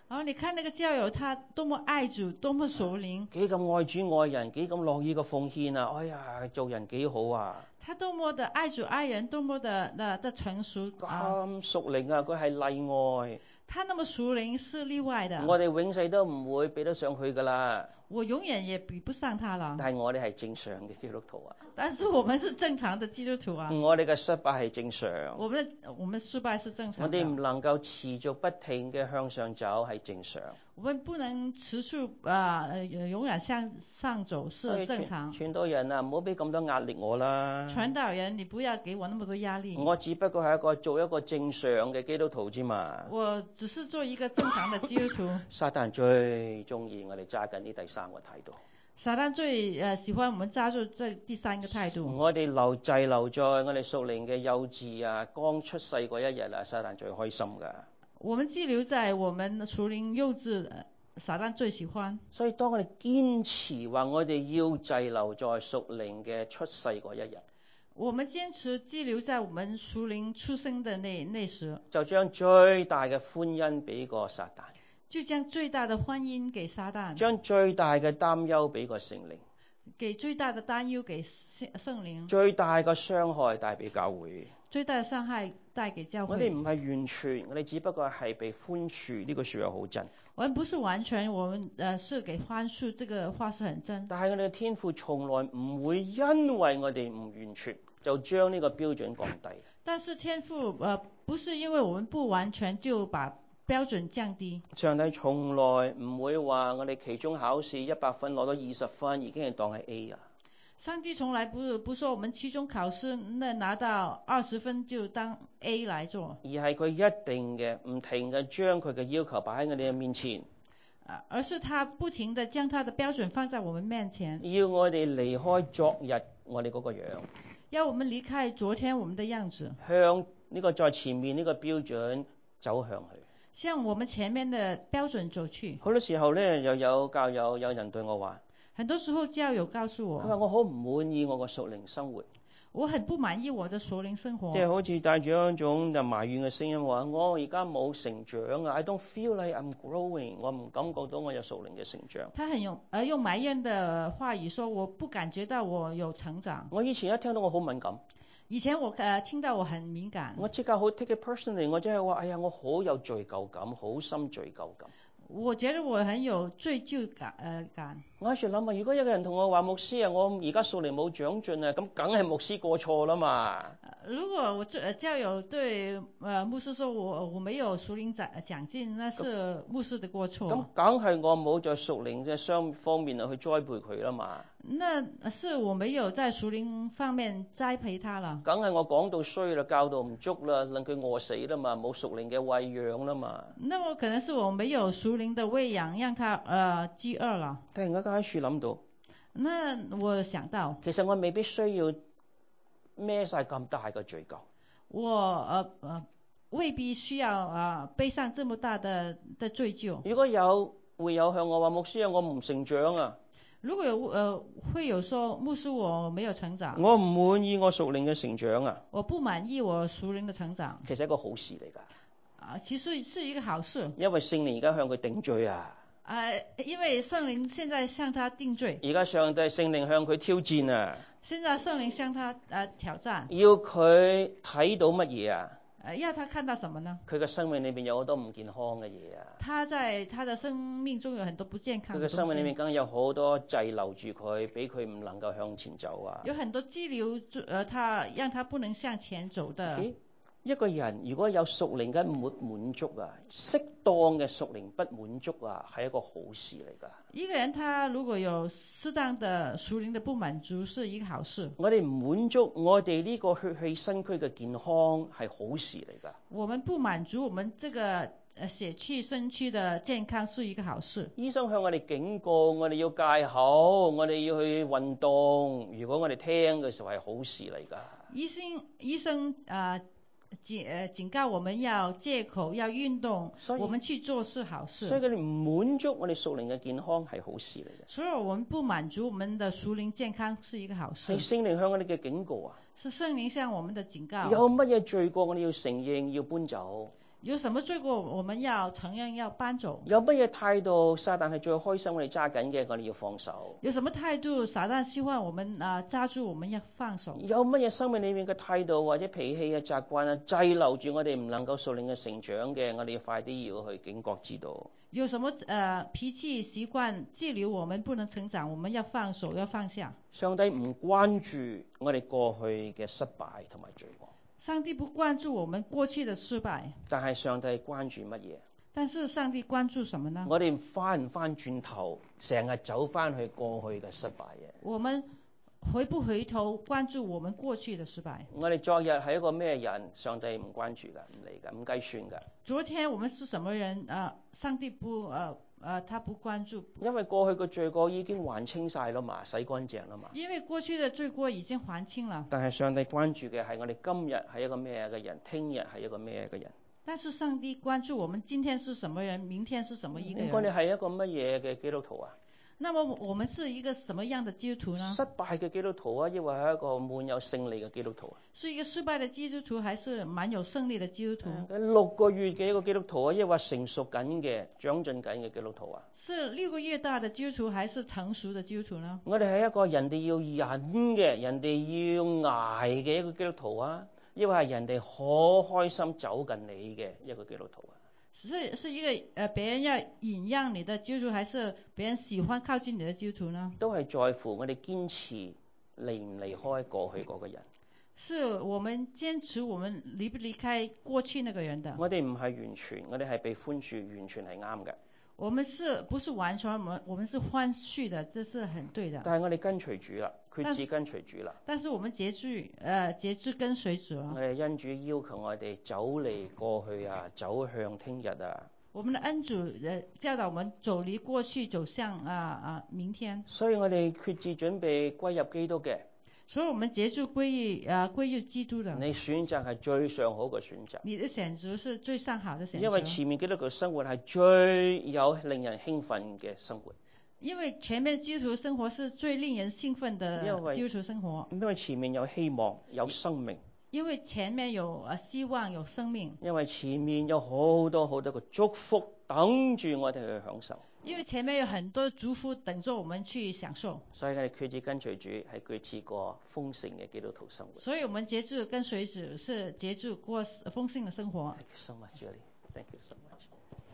然後你看那個教友，他多麼愛主，多麼屬靈， 幾咁愛主愛人，幾咁樂意嘅奉獻啊！哎呀，做人幾好啊！ 他多麼的愛主愛人，多麼的的的成熟啊！ 咁屬靈啊，佢係例外。 他那麼屬靈是例外的。 我哋永世都唔會比得上佢噶啦。 我永遠也比不上他了。 但係我哋係正常嘅基督徒啊。 但是我們是正常的基督徒啊。 我哋嘅失敗係正常。 我們我們失敗是正常的。 我哋唔能夠持續不停嘅向上走係正常。 我們不能持續啊、呃，永遠向上走是正常。 傳道人啊，唔好俾咁多壓力我啦。 傳道人，你不要給我那麼多壓力。 我只不過係一個做一個正常嘅基督徒之嘛。 我只是做一個正常的基督徒。 撒旦最中意我哋揸緊呢第三個態度。 撒旦最誒、呃、喜歡我們揸住這第三個態度。 我哋留滯留在我哋屬靈嘅幼稚啊，剛出世嗰一日啊，撒旦最開心㗎。 我們寄留在我們屬靈幼稚，撒旦最喜歡。 所以當我哋堅持話我哋要滯留在屬靈嘅出世嗰一日， 我們堅持寄留在我們屬靈出生的那那時， 就將最大嘅歡欣俾個撒旦， 就將最大的歡欣給撒旦， 將最大嘅擔憂俾個聖靈， 給最大的擔憂給聖聖靈， 最大嘅傷害帶俾教會。 最大的傷害帶給教會。 我哋唔係完全，我哋只不過係被寬恕，呢個說話好真。 我們不是完全，我們呃是給寬恕，這個話是很真。 但係我哋嘅天父從來唔會因為我哋唔完全，就將呢個標準降低。 但是天父呃不是因為我們不完全就把標準降低。上帝從來唔會話我哋期中考試一百分攞到二十分已經係當係 A 啊。 上帝從來不不說我們期中考試那拿到二十分就當 A 來做， 而係佢一定嘅唔停嘅將佢嘅要求擺喺我哋嘅面前， 而是他不停的將他的標準放在我們面前， 要我哋離開昨日我哋嗰個樣， 要我們離開昨天我們的樣子， 向呢個在前面呢個標準走向去， 向我們前面的標準走去。 好多時候咧，又有教友有人對我話。 很多時候教友告訴我， 佢話我好唔滿意我個屬靈生活， 我很不滿意我的屬靈生活， 即係好似帶住一種就埋怨嘅聲音話，我而家冇成長啊 ，I don't feel like I'm growing， 我唔感覺到我有屬靈嘅成長。 他很用而用埋怨的話語說，我不感覺到我有成長。 我以前一聽到我好敏感， 以前我誒聽到我很敏感， 我即刻好 take it personally， 我即係話，哎呀，我好有罪疚感，好深罪疚感。 我覺得我很有罪疚感，呃感。我喺度諗啊， 如果一個人同我話牧師啊，我而家屬靈冇長進啊，咁梗係牧師過錯啦嘛。 如果我這教友對呃牧師說我我沒有屬靈長長進，那是牧師的過錯。 咁梗係我冇在屬靈嘅雙方面啊去栽培佢啦嘛。 那是我沒有在屬靈方面栽培他了。 梗係我講到衰啦，教導唔足啦，令佢餓死啦嘛，冇屬靈嘅餵養啦嘛。 那麼可能是我沒有屬靈的餵養，讓他呃飢餓了。 突然間喺處諗到， 那我想到， 其實我未必需要孭晒咁大嘅罪疚。 我呃呃未必需要啊、呃、背上這麼大的的罪疚。 如果有會有向我話牧師啊，我唔成長啊。 如果有呃會有說牧師我沒有成長， 我唔滿意我屬靈嘅成長啊。 我不滿意我屬靈的成長。 其實係一個好事嚟㗎。 啊，其實是一個好事。 因為聖靈而家向佢定罪啊。 啊，因為聖靈現在向他定罪。 而家上帝聖靈向佢挑戰啊。 現在聖靈向他呃挑戰。 要佢睇到乜嘢啊？ 呃，要他看到什麼呢？ 佢嘅生命裏邊有好多唔健康嘅嘢啊。 他在他的生命中有很多不健康嘅東西。 佢嘅生命裏面梗有好多滯留住佢，俾佢唔能夠向前走啊。 有很多滯留住，呃，他讓他不能向前走的。Okay? 一個人如果有屬靈嘅唔滿足啊，適當嘅屬靈不滿足啊，係一個好事嚟㗎。 一個人他如果有適當的屬靈的不滿足，是一個好事。 我哋唔滿足我哋呢個血氣身軀嘅健康係好事嚟㗎。 我們不滿足我們這個血氣身軀的健康是一個好事。 醫生向我哋警告，我哋要戒口，我哋要去運動。如果我哋聽嘅時候係好事嚟㗎。 醫生醫生啊。呃警呃警告我們要戒口，要運動，我們去做是好事。 所以佢哋唔滿足我哋屬靈嘅健康係好事嚟嘅。 所以我們不滿足我們的屬靈健康是一個好事。 係聖靈向我哋嘅警告啊。 是聖靈向我們的警告。 有乜嘢罪過我哋要承認要搬走。 有什麼罪過我們要承認要搬走？ 有乜嘢態度撒旦係最開心我哋揸緊嘅，我哋要放手。 有什麼態度撒旦希望我們啊揸住，我們要放手？ 有乜嘢生命裏面嘅態度或者脾氣嘅習慣啊，滯留住我哋唔能夠屬靈嘅成長嘅，我哋要快啲要去警覺知道。 有什麼呃脾氣習慣滯留我們不能成長，我們要放手要放下。 上帝唔關注我哋過去嘅失敗同埋罪惡。 上帝不關注我們過去的失敗， 但係上帝關注乜嘢？ 但是上帝關注什麼呢？ 我哋翻唔翻轉頭，成日走翻去過去嘅失敗嘅？ 我們回不回頭關注我們過去的失敗？ 我哋昨日係一個咩人？上帝唔關注噶，唔理噶，唔計算噶。 昨天我們是什麼人？啊，上帝不，呃呃，他不關注。 因為過去嘅罪過已經還清晒啦嘛，洗乾淨啦嘛。 因為過去的罪過已經還清了。 但係上帝關注嘅係我哋今日係一個咩嘅人，聽日係一個咩嘅人。 但是上帝關注我們今天是什麼人，明天是什麼一個人。 我哋係一個乜嘢嘅基督徒啊？ 那麼我們是一個什麼樣的基督徒呢？ 失敗嘅基督徒啊，抑或係一個滿有勝利嘅基督徒啊？ 是一個失敗的基督徒，還是滿有勝利的基督徒？ 六個月嘅一個基督徒啊，抑或成熟緊嘅、長進緊嘅基督徒啊？ 是六個月大的基督徒，還是成熟的基督徒呢？ 我哋係一個人哋要忍嘅、人哋要捱嘅一個基督徒啊，抑或係人哋好開心走近你嘅一個基督徒啊？ 是是一個呃別人要忍讓你的基督徒，還是別人喜歡靠近你的基督徒呢？ 都係在乎我哋堅持離唔離開過去嗰個人。 是我們堅持我們離不離開過去那個人的。 我哋唔係完全，我哋係被寬恕，完全係啱嘅。 我們是不是完全？我們我們是寬恕的，這是很對的。 但係我哋跟隨主啦，決志跟隨主啦。 但是我們節制，呃，節制跟隨主了。 我哋恩主要求我哋走離過去啊，走向聽日啊。 我們的恩主呃教導我們走離過去，走向啊啊明天。 所以我哋決志準備歸入基督嘅。 所以我們節制歸入啊歸入基督的。 你選擇係最上好嘅選擇。 你的選擇是最上好的選擇。 因為前面基督徒生活係最有令人興奮嘅生活。 因為前面基督徒生活是最令人興奮的基督徒生活。 因為前面有希望，有生命。 因為前面有啊希望，有生命。 因為前面有好多好多嘅祝福等住我哋去享受。 因為前面有很多祝福等着我們去享受。 所以我哋決志跟隨主係決志過豐盛嘅基督徒生活。 所以我們節制跟隨主是節制過豐盛的生活。 Thank you so much, Julie. Thank you so much.